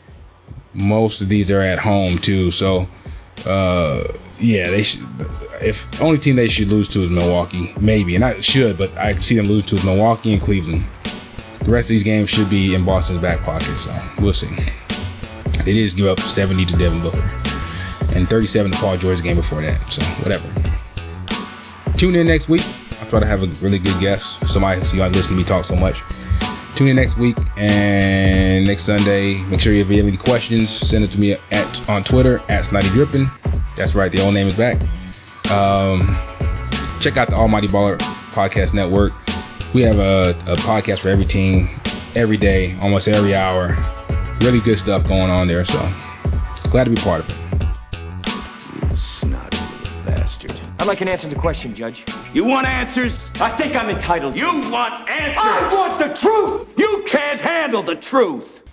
most of these are at home too. So, uh, yeah, they should. If only team they should lose to is Milwaukee, maybe, and I should, but I can see them lose to is Milwaukee and Cleveland. The rest of these games should be in Boston's back pocket, so we'll see. They did just give up seventy to Devin Booker and thirty-seven to Paul George's game before that, so whatever. Tune in next week. I'll try to have a really good guest. Somebody, so y'all listen to me talk so much. Tune in next week and next Sunday. Make sure if you have any questions, send it to me at on Twitter at Snotty Drippin'. That's right, the old name is back. Um, check out the Almighty Baller Podcast Network. We have a, a podcast for every team, every day, almost every hour. Really good stuff going on there, so glad to be part of it. You snotty little bastard. I'd like an answer to the question, Judge. You want answers? I think I'm entitled. You want answers? I want the truth! You can't handle the truth!